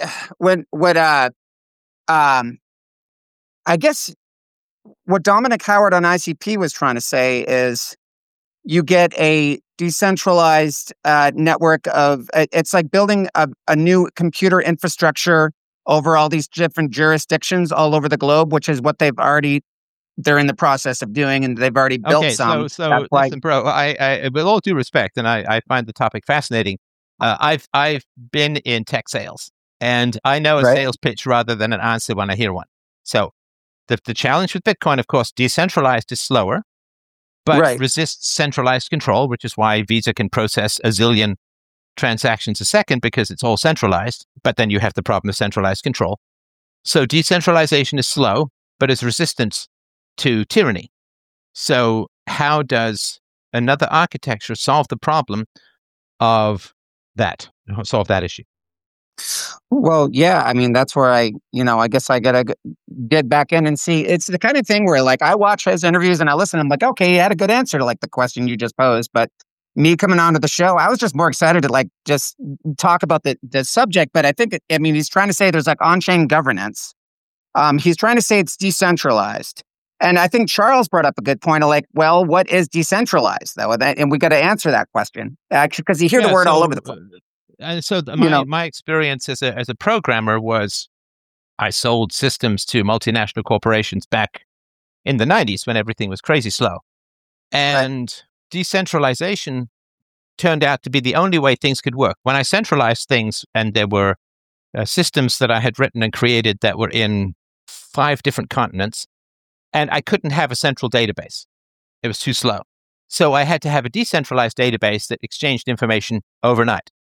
I guess what Dominic Howard on ICP was trying to say is you get a decentralized network of, it's like building a new computer infrastructure over all these different jurisdictions all over the globe, which is what they're in the process of doing, and they've already built some. So listen, bro, I with all due respect, and I find the topic fascinating. I've been in tech sales, and I know a sales pitch rather than an answer when I hear one. So the challenge with Bitcoin, of course, decentralized is slower, but resists centralized control, which is why Visa can process a zillion transactions a second, because it's all centralized. But then you have the problem of centralized control. So decentralization is slow, but is resistant to tyranny. So how does another architecture solve the problem of solve that issue? Well, yeah, I mean, that's where I guess I got to get back in and see. It's the kind of thing where, like, I watch his interviews and I listen. I'm like, okay, he had a good answer to, like, the question you just posed. But me coming onto the show, I was just more excited to, like, just talk about the subject. But I think, he's trying to say there's, like, on-chain governance. He's trying to say it's decentralized. And I think Charles brought up a good point of, like, well, what is decentralized, though? And we got to answer that question, actually, because you hear the word all over the place. And so my experience as a programmer was I sold systems to multinational corporations back in the 90s when everything was crazy slow. And decentralization turned out to be the only way things could work. When I centralized things, and there were systems that I had written and created that were in 5 different continents, and I couldn't have a central database. It was too slow. So I had to have a decentralized database that exchanged information overnight.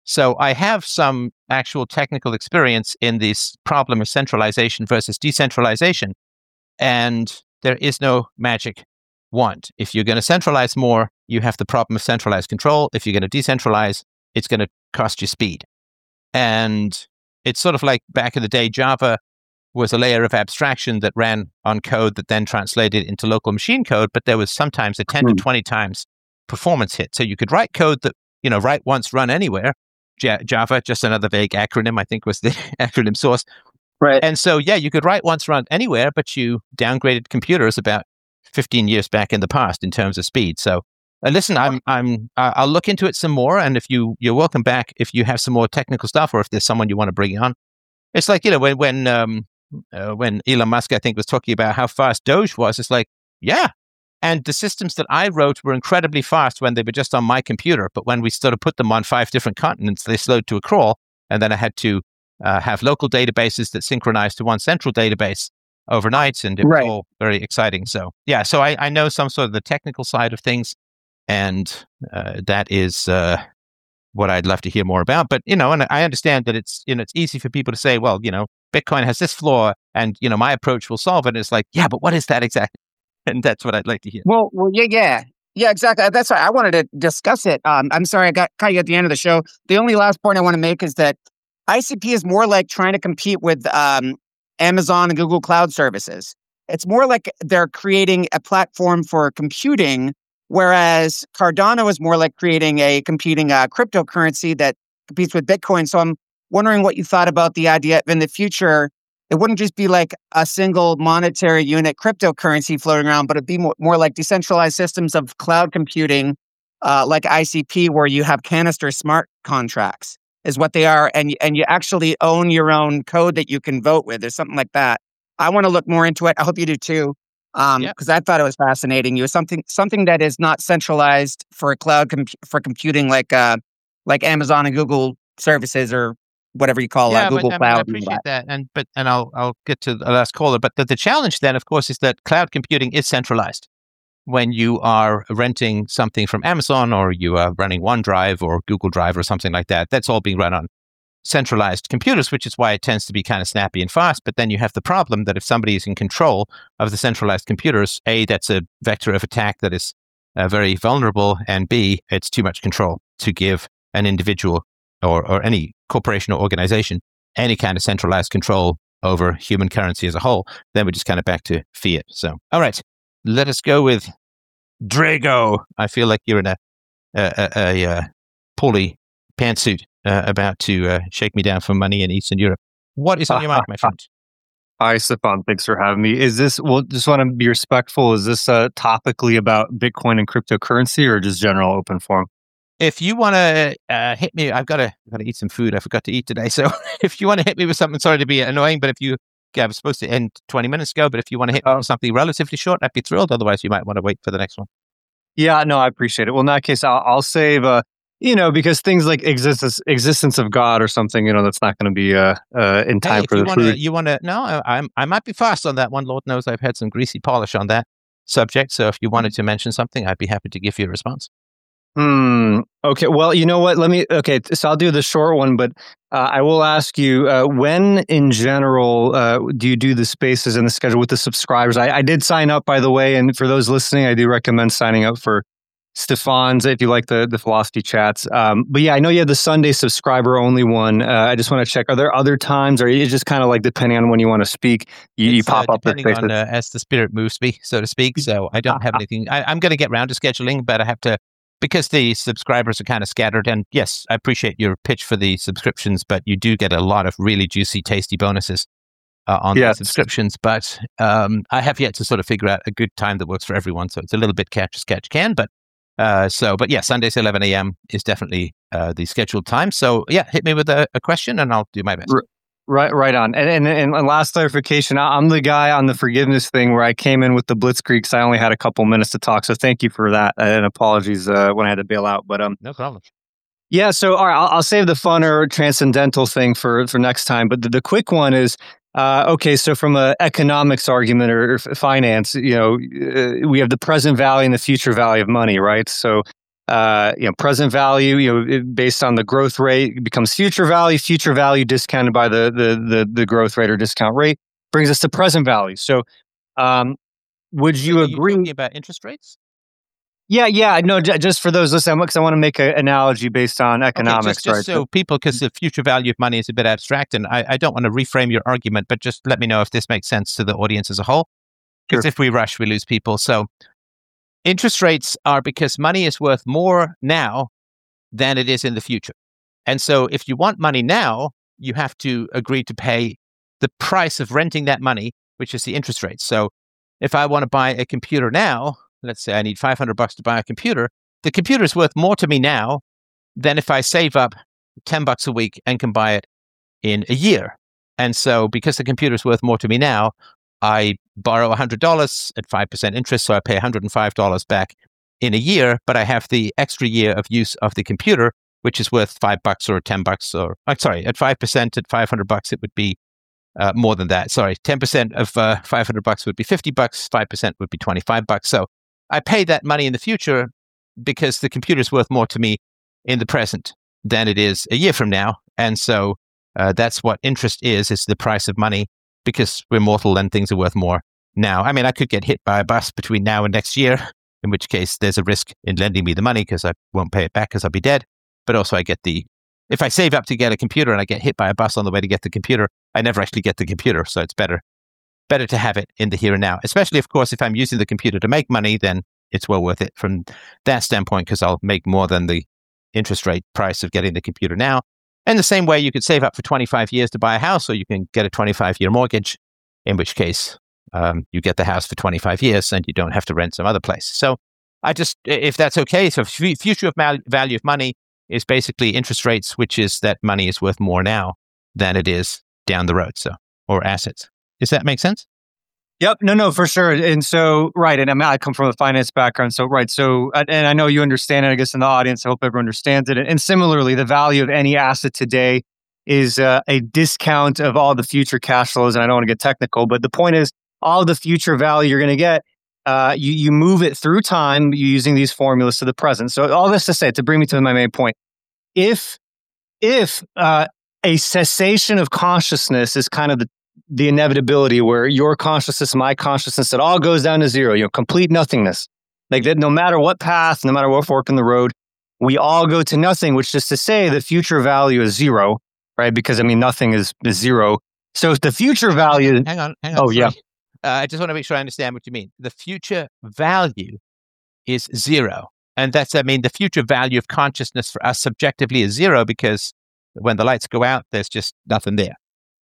So I have some actual technical experience in this problem of centralization versus decentralization. And there is no magic wand. If you're going to centralize more, you have the problem of centralized control. If you're going to decentralize, it's going to cost you speed. And it's sort of like back in the day, Java was a layer of abstraction that ran on code that then translated into local machine code, but there was sometimes a 10 to 20 times performance hit. So you could write code that, write once, run anywhere. Java, just another vague acronym, I think was the acronym source. Right. And so, you could write once, run anywhere, but you downgraded computers about 15 years back in the past in terms of speed. So listen, I'll look into it some more. And if you're welcome back, if you have some more technical stuff, or if there's someone you want to bring on. It's like, when Elon Musk, I think, was talking about how fast Doge was, it's like, yeah. And the systems that I wrote were incredibly fast when they were just on my computer. But when we sort of put them on 5 different continents, they slowed to a crawl. And then I had to have local databases that synchronized to one central database overnight. And it was all very exciting. So, so I know some sort of the technical side of things. And that is what I'd love to hear more about. But, and I understand that it's easy for people to say, well, Bitcoin has this flaw and, my approach will solve it. And it's like, yeah, but what is that exactly? And that's what I'd like to hear. Well, yeah, exactly. That's why I wanted to discuss it. I'm sorry, I caught you at the end of the show. The only last point I want to make is that ICP is more like trying to compete with Amazon and Google Cloud services. It's more like they're creating a platform for computing, whereas Cardano is more like creating a competing cryptocurrency that competes with Bitcoin. So I'm wondering what you thought about the idea of in the future, it wouldn't just be like a single monetary unit cryptocurrency floating around, but it'd be more like decentralized systems of cloud computing, like ICP, where you have canister smart contracts is what they are. And you actually own your own code that you can vote with or something like that. I want to look more into it. I hope you do too. Because I thought it was fascinating. You something that is not centralized for a cloud for computing like Amazon and Google services or whatever you call it, Google Cloud. I appreciate that, and I'll get to the last caller. But the challenge then, of course, is that cloud computing is centralized. When you are renting something from Amazon or you are running OneDrive or Google Drive or something like that, that's all being run on centralized computers, which is why it tends to be kind of snappy and fast. But then you have the problem that if somebody is in control of the centralized computers, A, that's a vector of attack that is very vulnerable, and B, it's too much control to give an individual or any corporation or organization any kind of centralized control over human currency as a whole. Then we're just kind of back to fiat. So, all right, let us go with Drago. I feel like you're in a poorly pantsuit about to shake me down for money in Eastern Europe. What is on your mind, my friend? Hi, Stefan. Thanks for having me. Is this, just want to be respectful, is this topically about Bitcoin and cryptocurrency or just general open forum? If you want to hit me, I've got to eat some food. I forgot to eat today. So if you want to hit me with something, sorry to be annoying, but I was supposed to end 20 minutes ago, but if you want to hit me with something relatively short, I'd be thrilled. Otherwise, you might want to wait for the next one. Yeah, no, I appreciate it. Well, in that case, I'll save, because things like existence of God or something, that's not going to be in time for the food. You want to? No, I might be fast on that one. Lord knows I've had some greasy polish on that subject. So if you wanted to mention something, I'd be happy to give you a response. Okay. Well, you know what? So I'll do the short one, but I will ask you, when in general do you do the spaces and the schedule with the subscribers? I did sign up, by the way, and for those listening, I do recommend signing up for Stefan's if you like the philosophy chats. But yeah, I know you have the Sunday subscriber only one. I just want to check, are there other times, or is it just kind of like depending on when you want to speak, you pop up the spaces? Depending on as the spirit moves me, so to speak. So I don't have anything. I'm going to get around to scheduling, but I have to, because the subscribers are kind of scattered. And yes, I appreciate your pitch for the subscriptions, but you do get a lot of really juicy, tasty bonuses on the subscriptions. But I have yet to sort of figure out a good time that works for everyone. So it's a little bit catch as catch can. But Sundays 11 a.m. is definitely the scheduled time. So yeah, hit me with a question and I'll do my best. Right on. And last clarification, I'm the guy on the forgiveness thing where I came in with the blitzkrieg because I only had a couple minutes to talk. So thank you for that. And apologies when I had to bail out. But no problem. Yeah. So all right, I'll save the funner transcendental thing for next time. But the quick one is, okay, so from an economics argument or finance, we have the present value and the future value of money, right? So present value, based on the growth rate, it becomes future value discounted by the growth rate or discount rate brings us to present value. So, would you agree? Talking about interest rates? Yeah. No, just for those listening, because I want to make an analogy based on economics. Okay, just so people, because the future value of money is a bit abstract, and I don't want to reframe your argument, but just let me know if this makes sense to the audience as a whole. Because if we rush, we lose people. So interest rates are because money is worth more now than it is in the future. And so if you want money now, you have to agree to pay the price of renting that money, which is the interest rate. So if I want to buy a computer now, let's say I need $500 to buy a computer, the computer is worth more to me now than if I save up $10 a week and can buy it in a year. And so because the computer is worth more to me now, I borrow $100 at 5% interest, so I pay $105 back in a year, but I have the extra year of use of the computer, which is worth $5 or $10 or, at 5%, at $500, it would be more than that. Sorry, 10% of $500 would be $50, 5% would be $25. So I pay that money in the future because the computer is worth more to me in the present than it is a year from now. And so that's what interest is the price of money, because we're mortal and things are worth more now. I mean, I could get hit by a bus between now and next year, in which case there's a risk in lending me the money because I won't pay it back because I'll be dead. But also if I save up to get a computer and I get hit by a bus on the way to get the computer, I never actually get the computer. So it's better to have it in the here and now, especially, of course, if I'm using the computer to make money, then it's well worth it from that standpoint, because I'll make more than the interest rate price of getting the computer now. And the same way, you could save up for 25 years to buy a house, or you can get a 25-year mortgage, in which case you get the house for 25 years and you don't have to rent some other place. So if that's okay, so future value of money is basically interest rates, which is that money is worth more now than it is down the road, or assets. Does that make sense? Yep. No, for sure. And so, right. And I come from a finance background. So, right. So, and I know you understand it, I guess, in the audience. I hope everyone understands it. And similarly, the value of any asset today is a discount of all the future cash flows. And I don't want to get technical, but the point is, all the future value you're going to get, you move it through time using these formulas to the present. So, all this to say, to bring me to my main point, if a cessation of consciousness is kind of the inevitability where your consciousness, my consciousness, it all goes down to zero, complete nothingness. Like that, no matter what path, no matter what fork in the road, we all go to nothing, which is to say the future value is zero, right? Because nothing is zero. So if the future value... Hang on. Oh, sorry. Yeah. I just want to make sure I understand what you mean. The future value is zero. And the future value of consciousness for us subjectively is zero, because when the lights go out, there's just nothing there.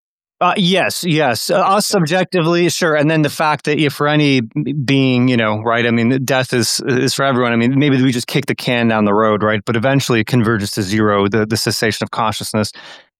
Yes. Us subjectively, sure. And then the fact that for any being, right? Death is for everyone. Maybe we just kick the can down the road, right? But eventually it converges to zero, the cessation of consciousness.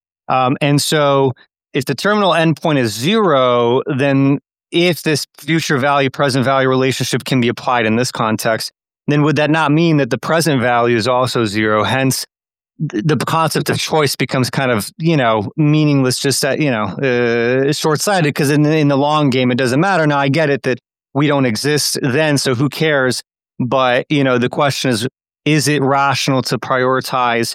And so if the terminal endpoint is zero, then if this future value, present value relationship can be applied in this context, then would that not mean that the present value is also zero? Hence, the concept of choice becomes kind of, meaningless, just that, short-sighted, because in the long game, it doesn't matter. Now, I get it that we don't exist then, so who cares? But, the question is it rational to prioritize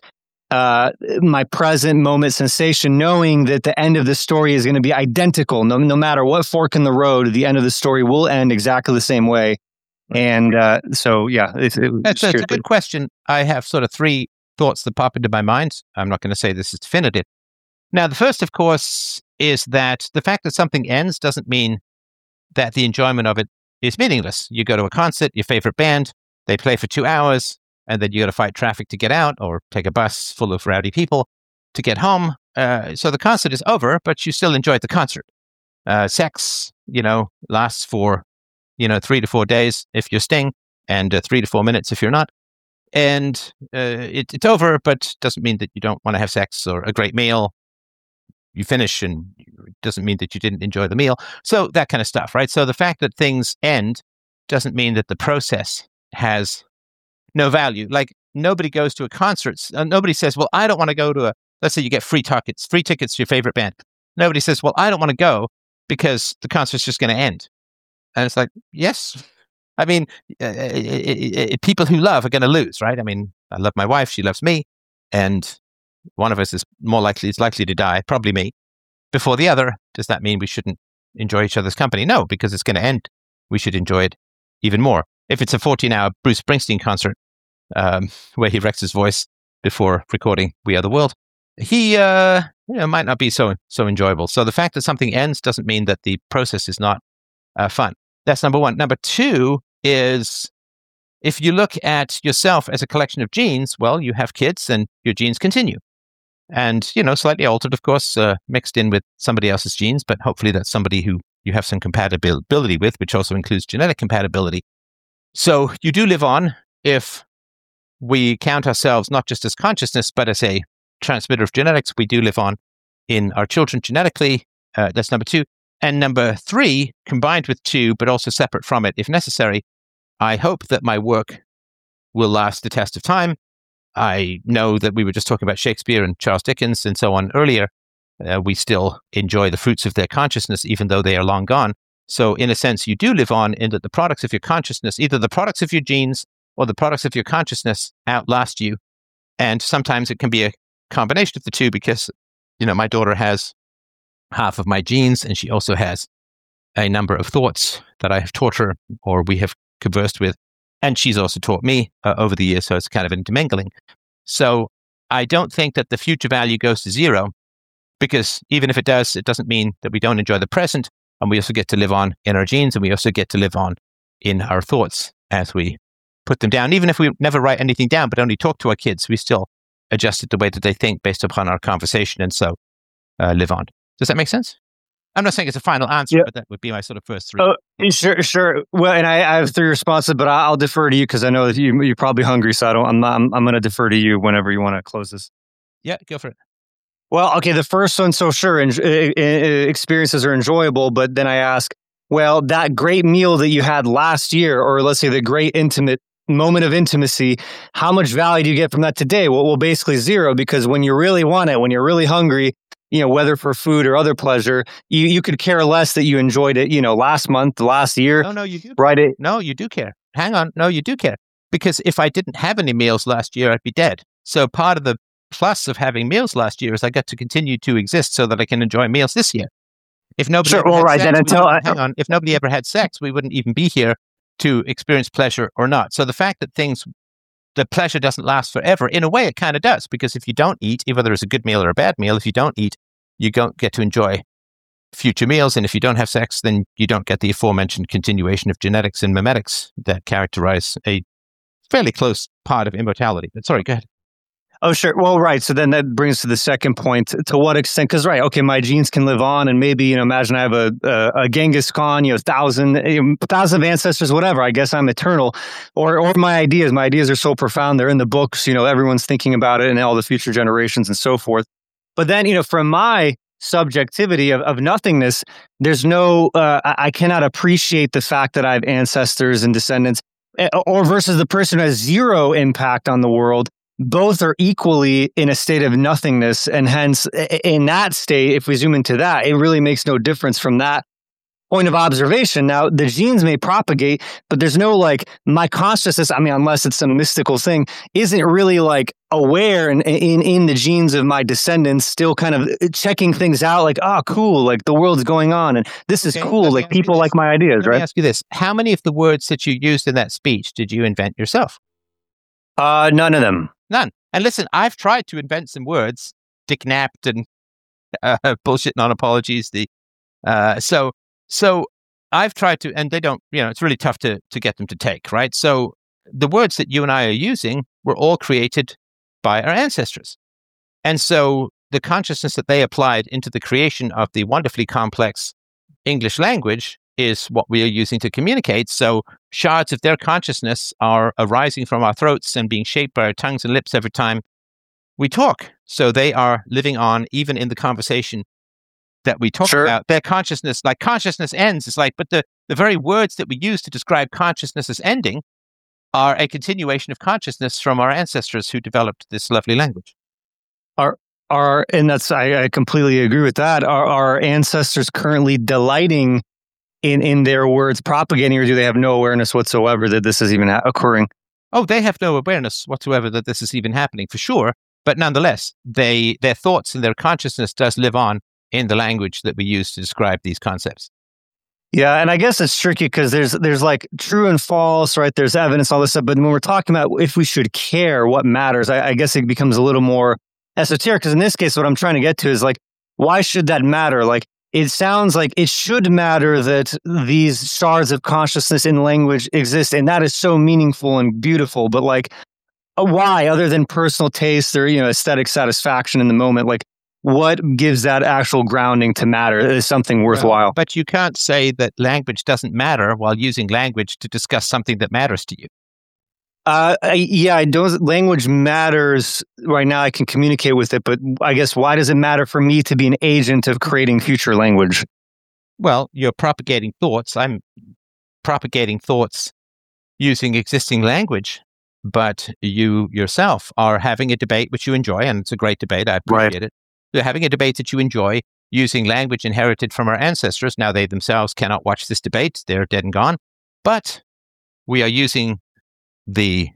my present moment sensation, knowing that the end of the story is going to be identical? No matter what fork in the road, the end of the story will end exactly the same way. And so, yeah. It's a good question. I have sort of three thoughts that pop into my mind. I'm not going to say this is definitive. Now, the first, of course, is that the fact that something ends doesn't mean that the enjoyment of it is meaningless. You go to a concert, your favorite band, they play for 2 hours, and then you got to fight traffic to get out, or take a bus full of rowdy people to get home. So the concert is over, but you still enjoyed the concert. Sex, lasts for, 3 to 4 days if you're Sting, and 3 to 4 minutes if you're not. And it's over, but doesn't mean that you don't want to have sex or a great meal. You finish, and it doesn't mean that you didn't enjoy the meal. So that kind of stuff, right? So the fact that things end doesn't mean that the process has no value. Like, nobody goes to a concert. Nobody says, well, I don't want to go to let's say you get free tickets to your favorite band. Nobody says, well, I don't want to go because the concert's just going to end. And it's like, yes, I mean, people who love are going to lose, right? I mean, I love my wife, she loves me, and one of us is likely to die, probably me, before the other. Does that mean we shouldn't enjoy each other's company? No, because it's going to end. We should enjoy it even more. If it's a 14-hour Bruce Springsteen concert where he wrecks his voice before recording We Are the World, he might not be so enjoyable. So the fact that something ends doesn't mean that the process is not fun. That's number one. Number two is, if you look at yourself as a collection of genes, well, you have kids and your genes continue. And, slightly altered, of course, mixed in with somebody else's genes, but hopefully that's somebody who you have some compatibility with, which also includes genetic compatibility. So you do live on if we count ourselves not just as consciousness, but as a transmitter of genetics. We do live on in our children genetically. That's number two. And number three, combined with two, but also separate from it if necessary, I hope that my work will last the test of time. I know that we were just talking about Shakespeare and Charles Dickens and so on earlier. We still enjoy the fruits of their consciousness, even though they are long gone. So in a sense, you do live on in that the products of your consciousness, either the products of your genes or the products of your consciousness, outlast you. And sometimes it can be a combination of the two because, my daughter has half of my genes, and she also has a number of thoughts that I have taught her or we have conversed with, and she's also taught me over the years, so it's kind of an intermingling. So I don't think that the future value goes to zero, because even if it does, it doesn't mean that we don't enjoy the present, and we also get to live on in our genes, and we also get to live on in our thoughts as we put them down. Even if we never write anything down, but only talk to our kids, we still adjust it the way that they think based upon our conversation, and so live on. Does that make sense? I'm not saying it's a final answer, but that would be my sort of first three. Oh, sure. Well, and I have three responses, but I'll defer to you because I know that you're probably hungry, so I'm going to defer to you whenever you want to close this. Yeah, go for it. Well, okay, the first one, so sure, experiences are enjoyable, but then I ask, well, that great meal that you had last year, or let's say the great intimate moment of intimacy, how much value do you get from that today? Well, basically zero, because when you really want it, when you're really hungry, whether for food or other pleasure, you could care less that you enjoyed it, last month, last year. No, you do. Right? No, you do care. Hang on. No, you do care. Because if I didn't have any meals last year, I'd be dead. So part of the plus of having meals last year is I get to continue to exist so that I can enjoy meals this year. If nobody if nobody ever had sex, we wouldn't even be here to experience pleasure or not. So the fact that the pleasure doesn't last forever, in a way it kind of does, because if you don't eat, whether it's a good meal or a bad meal, if you don't eat, you don't get to enjoy future meals. And if you don't have sex, then you don't get the aforementioned continuation of genetics and memetics that characterize a fairly close part of immortality. But sorry, go ahead. Oh, sure. Well, right. So then that brings to the second point. To what extent? Because, right, okay, my genes can live on, and maybe, imagine I have a Genghis Khan, 1,000 of ancestors, whatever. I guess I'm eternal. Or my ideas are so profound. They're in the books. Everyone's thinking about it, and all the future generations and so forth. But then, from my subjectivity of nothingness, there's no, I cannot appreciate the fact that I have ancestors and descendants, or versus the person who has zero impact on the world. Both are equally in a state of nothingness. And hence, in that state, if we zoom into that, it really makes no difference from that point of observation. Now, the genes may propagate, but there's no my consciousness, unless it's some mystical thing, isn't really aware in the genes of my descendants, still kind of checking things out cool, the world's going on and this is cool, people like my ideas, right? Let me ask you this. How many of the words that you used in that speech did you invent yourself? None of them. None. And listen, I've tried to invent some words, Dick napped and bullshit non-apologies. So I've tried to, and they don't, it's really tough to get them to take, right? So the words that you and I are using were all created by our ancestors. And so the consciousness that they applied into the creation of the wonderfully complex English language is what we are using to communicate. So shards of their consciousness are arising from our throats and being shaped by our tongues and lips every time we talk. So they are living on even in the conversation that we talk about. Their consciousness, consciousness ends. It's but the very words that we use to describe consciousness as ending are a continuation of consciousness from our ancestors who developed this lovely language. And that's, I completely agree with that. Are our ancestors currently delighting in their words propagating, or do they have no awareness whatsoever that this is even occurring? Oh, they have no awareness whatsoever that this is even happening, for sure. But nonetheless, their thoughts and their consciousness does live on in the language that we use to describe these concepts. Yeah, and I guess it's tricky because there's like true and false, right? There's evidence, all this stuff. But when we're talking about if we should care, what matters, I guess it becomes a little more esoteric. Because in this case, what I'm trying to get to is like, why should that matter? Like, it sounds like it should matter that these shards of consciousness in language exist, and that is so meaningful and beautiful. But like, why, other than personal taste or aesthetic satisfaction in the moment? Like, what gives that actual grounding to matter? Is something worthwhile? But you can't say that language doesn't matter while using language to discuss something that matters to you. I don't. Language matters right now. I can communicate with it, but I guess why does it matter for me to be an agent of creating future language? Well, you're propagating thoughts. I'm propagating thoughts using existing language, but you yourself are having a debate which you enjoy, and it's a great debate. I appreciate it. You're having a debate that you enjoy using language inherited from our ancestors. Now, they themselves cannot watch this debate. They're dead and gone. But we are using the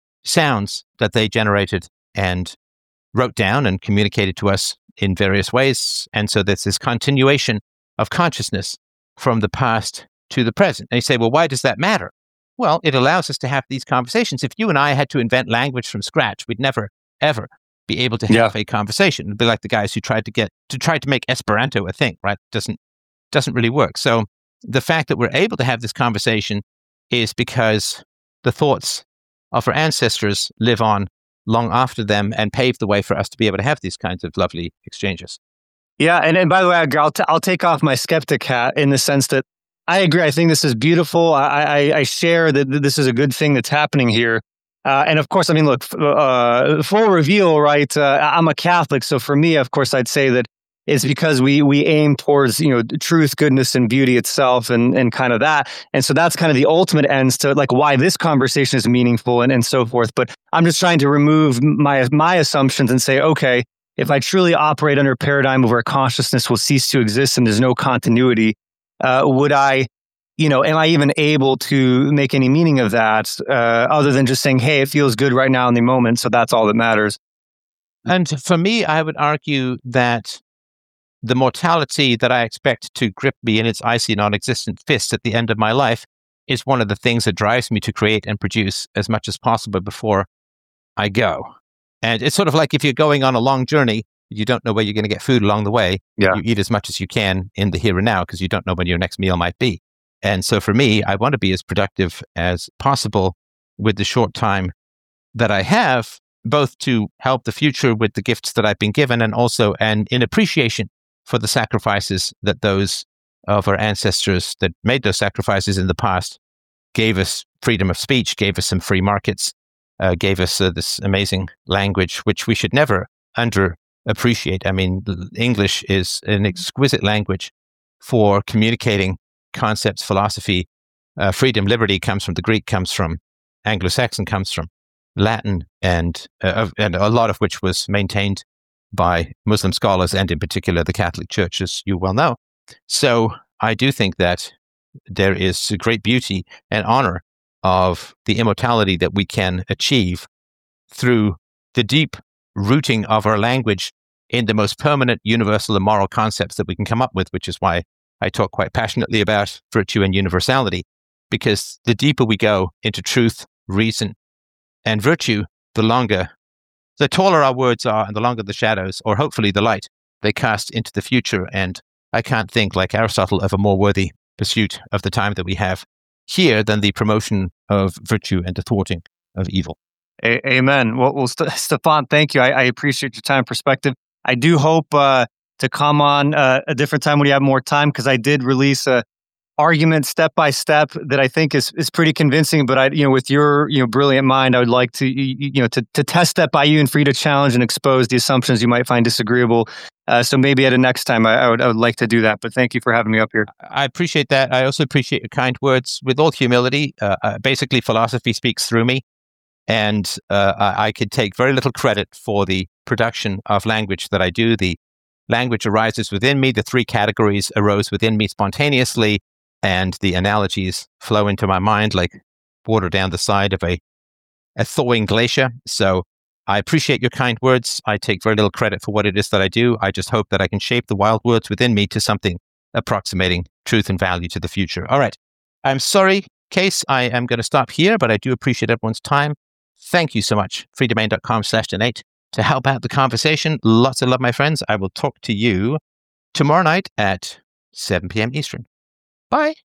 sounds that they generated and wrote down and communicated to us in various ways. And so there's this continuation of consciousness from the past to the present. And you say, well, why does that matter? Well, it allows us to have these conversations. If you and I had to invent language from scratch, we'd never, ever be able to have a conversation. It'd be like the guys who tried to make Esperanto a thing, right? Doesn't really work. So the fact that we're able to have this conversation is because the thoughts of our ancestors live on long after them and pave the way for us to be able to have these kinds of lovely exchanges. Yeah, and by the way, I'll take off my skeptic hat in the sense that I agree. I think this is beautiful. I share that this is a good thing that's happening here. And of course, I mean, look, full reveal, right? I'm a Catholic, so for me, of course, I'd say that it's because we aim towards truth, goodness, and beauty itself, and kind of that. And so that's kind of the ultimate ends to like why this conversation is meaningful and so forth. But I'm just trying to remove my assumptions and say, okay, if I truly operate under a paradigm where consciousness will cease to exist and there's no continuity, would I? Am I even able to make any meaning of that other than just saying, hey, it feels good right now in the moment, so that's all that matters? And for me, I would argue that the mortality that I expect to grip me in its icy, non-existent fist at the end of my life is one of the things that drives me to create and produce as much as possible before I go. And it's sort of like if you're going on a long journey, you don't know where you're going to get food along the way. Yeah. You eat as much as you can in the here and now because you don't know when your next meal might be. And so for me, I want to be as productive as possible with the short time that I have, both to help the future with the gifts that I've been given and also in appreciation for the sacrifices that those of our ancestors that made those sacrifices in the past gave us freedom of speech, gave us some free markets, gave us this amazing language, which we should never underappreciate. I mean, English is an exquisite language for communicating concepts, philosophy. Freedom, liberty comes from the Greek, comes from Anglo-Saxon, comes from Latin, and a lot of which was maintained by Muslim scholars and in particular the Catholic Church, as you well know. So I do think that there is a great beauty and honor of the immortality that we can achieve through the deep rooting of our language in the most permanent, universal, and moral concepts that we can come up with, which is why I talk quite passionately about virtue and universality, because the deeper we go into truth, reason, and virtue, the taller our words are and the longer the shadows, or hopefully the light, they cast into the future. And I can't think, like Aristotle, of a more worthy pursuit of the time that we have here than the promotion of virtue and the thwarting of evil. Amen. Well, Stefan, thank you. I appreciate your time and perspective. I do hope to come on a different time when you have more time, because I did release a argument step by step that I think is pretty convincing. But with your brilliant mind, I would like to to test that by you and for you to challenge and expose the assumptions you might find disagreeable. So maybe at a next time, I would like to do that. But thank you for having me up here. I appreciate that. I also appreciate your kind words. With all humility, basically philosophy speaks through me, and I could take very little credit for the production of language that I do. The language arises within me. The three categories arose within me spontaneously. and the analogies flow into my mind like water down the side of a thawing glacier. So I appreciate your kind words. I take very little credit for what it is that I do. I just hope that I can shape the wild words within me to something approximating truth and value to the future. All right. I'm sorry, Cees. I am going to stop here, but I do appreciate everyone's time. Thank you so much. freedomain.com/donate to help out the conversation. Lots of love, my friends. I will talk to you tomorrow night at 7 p.m. Eastern. Bye.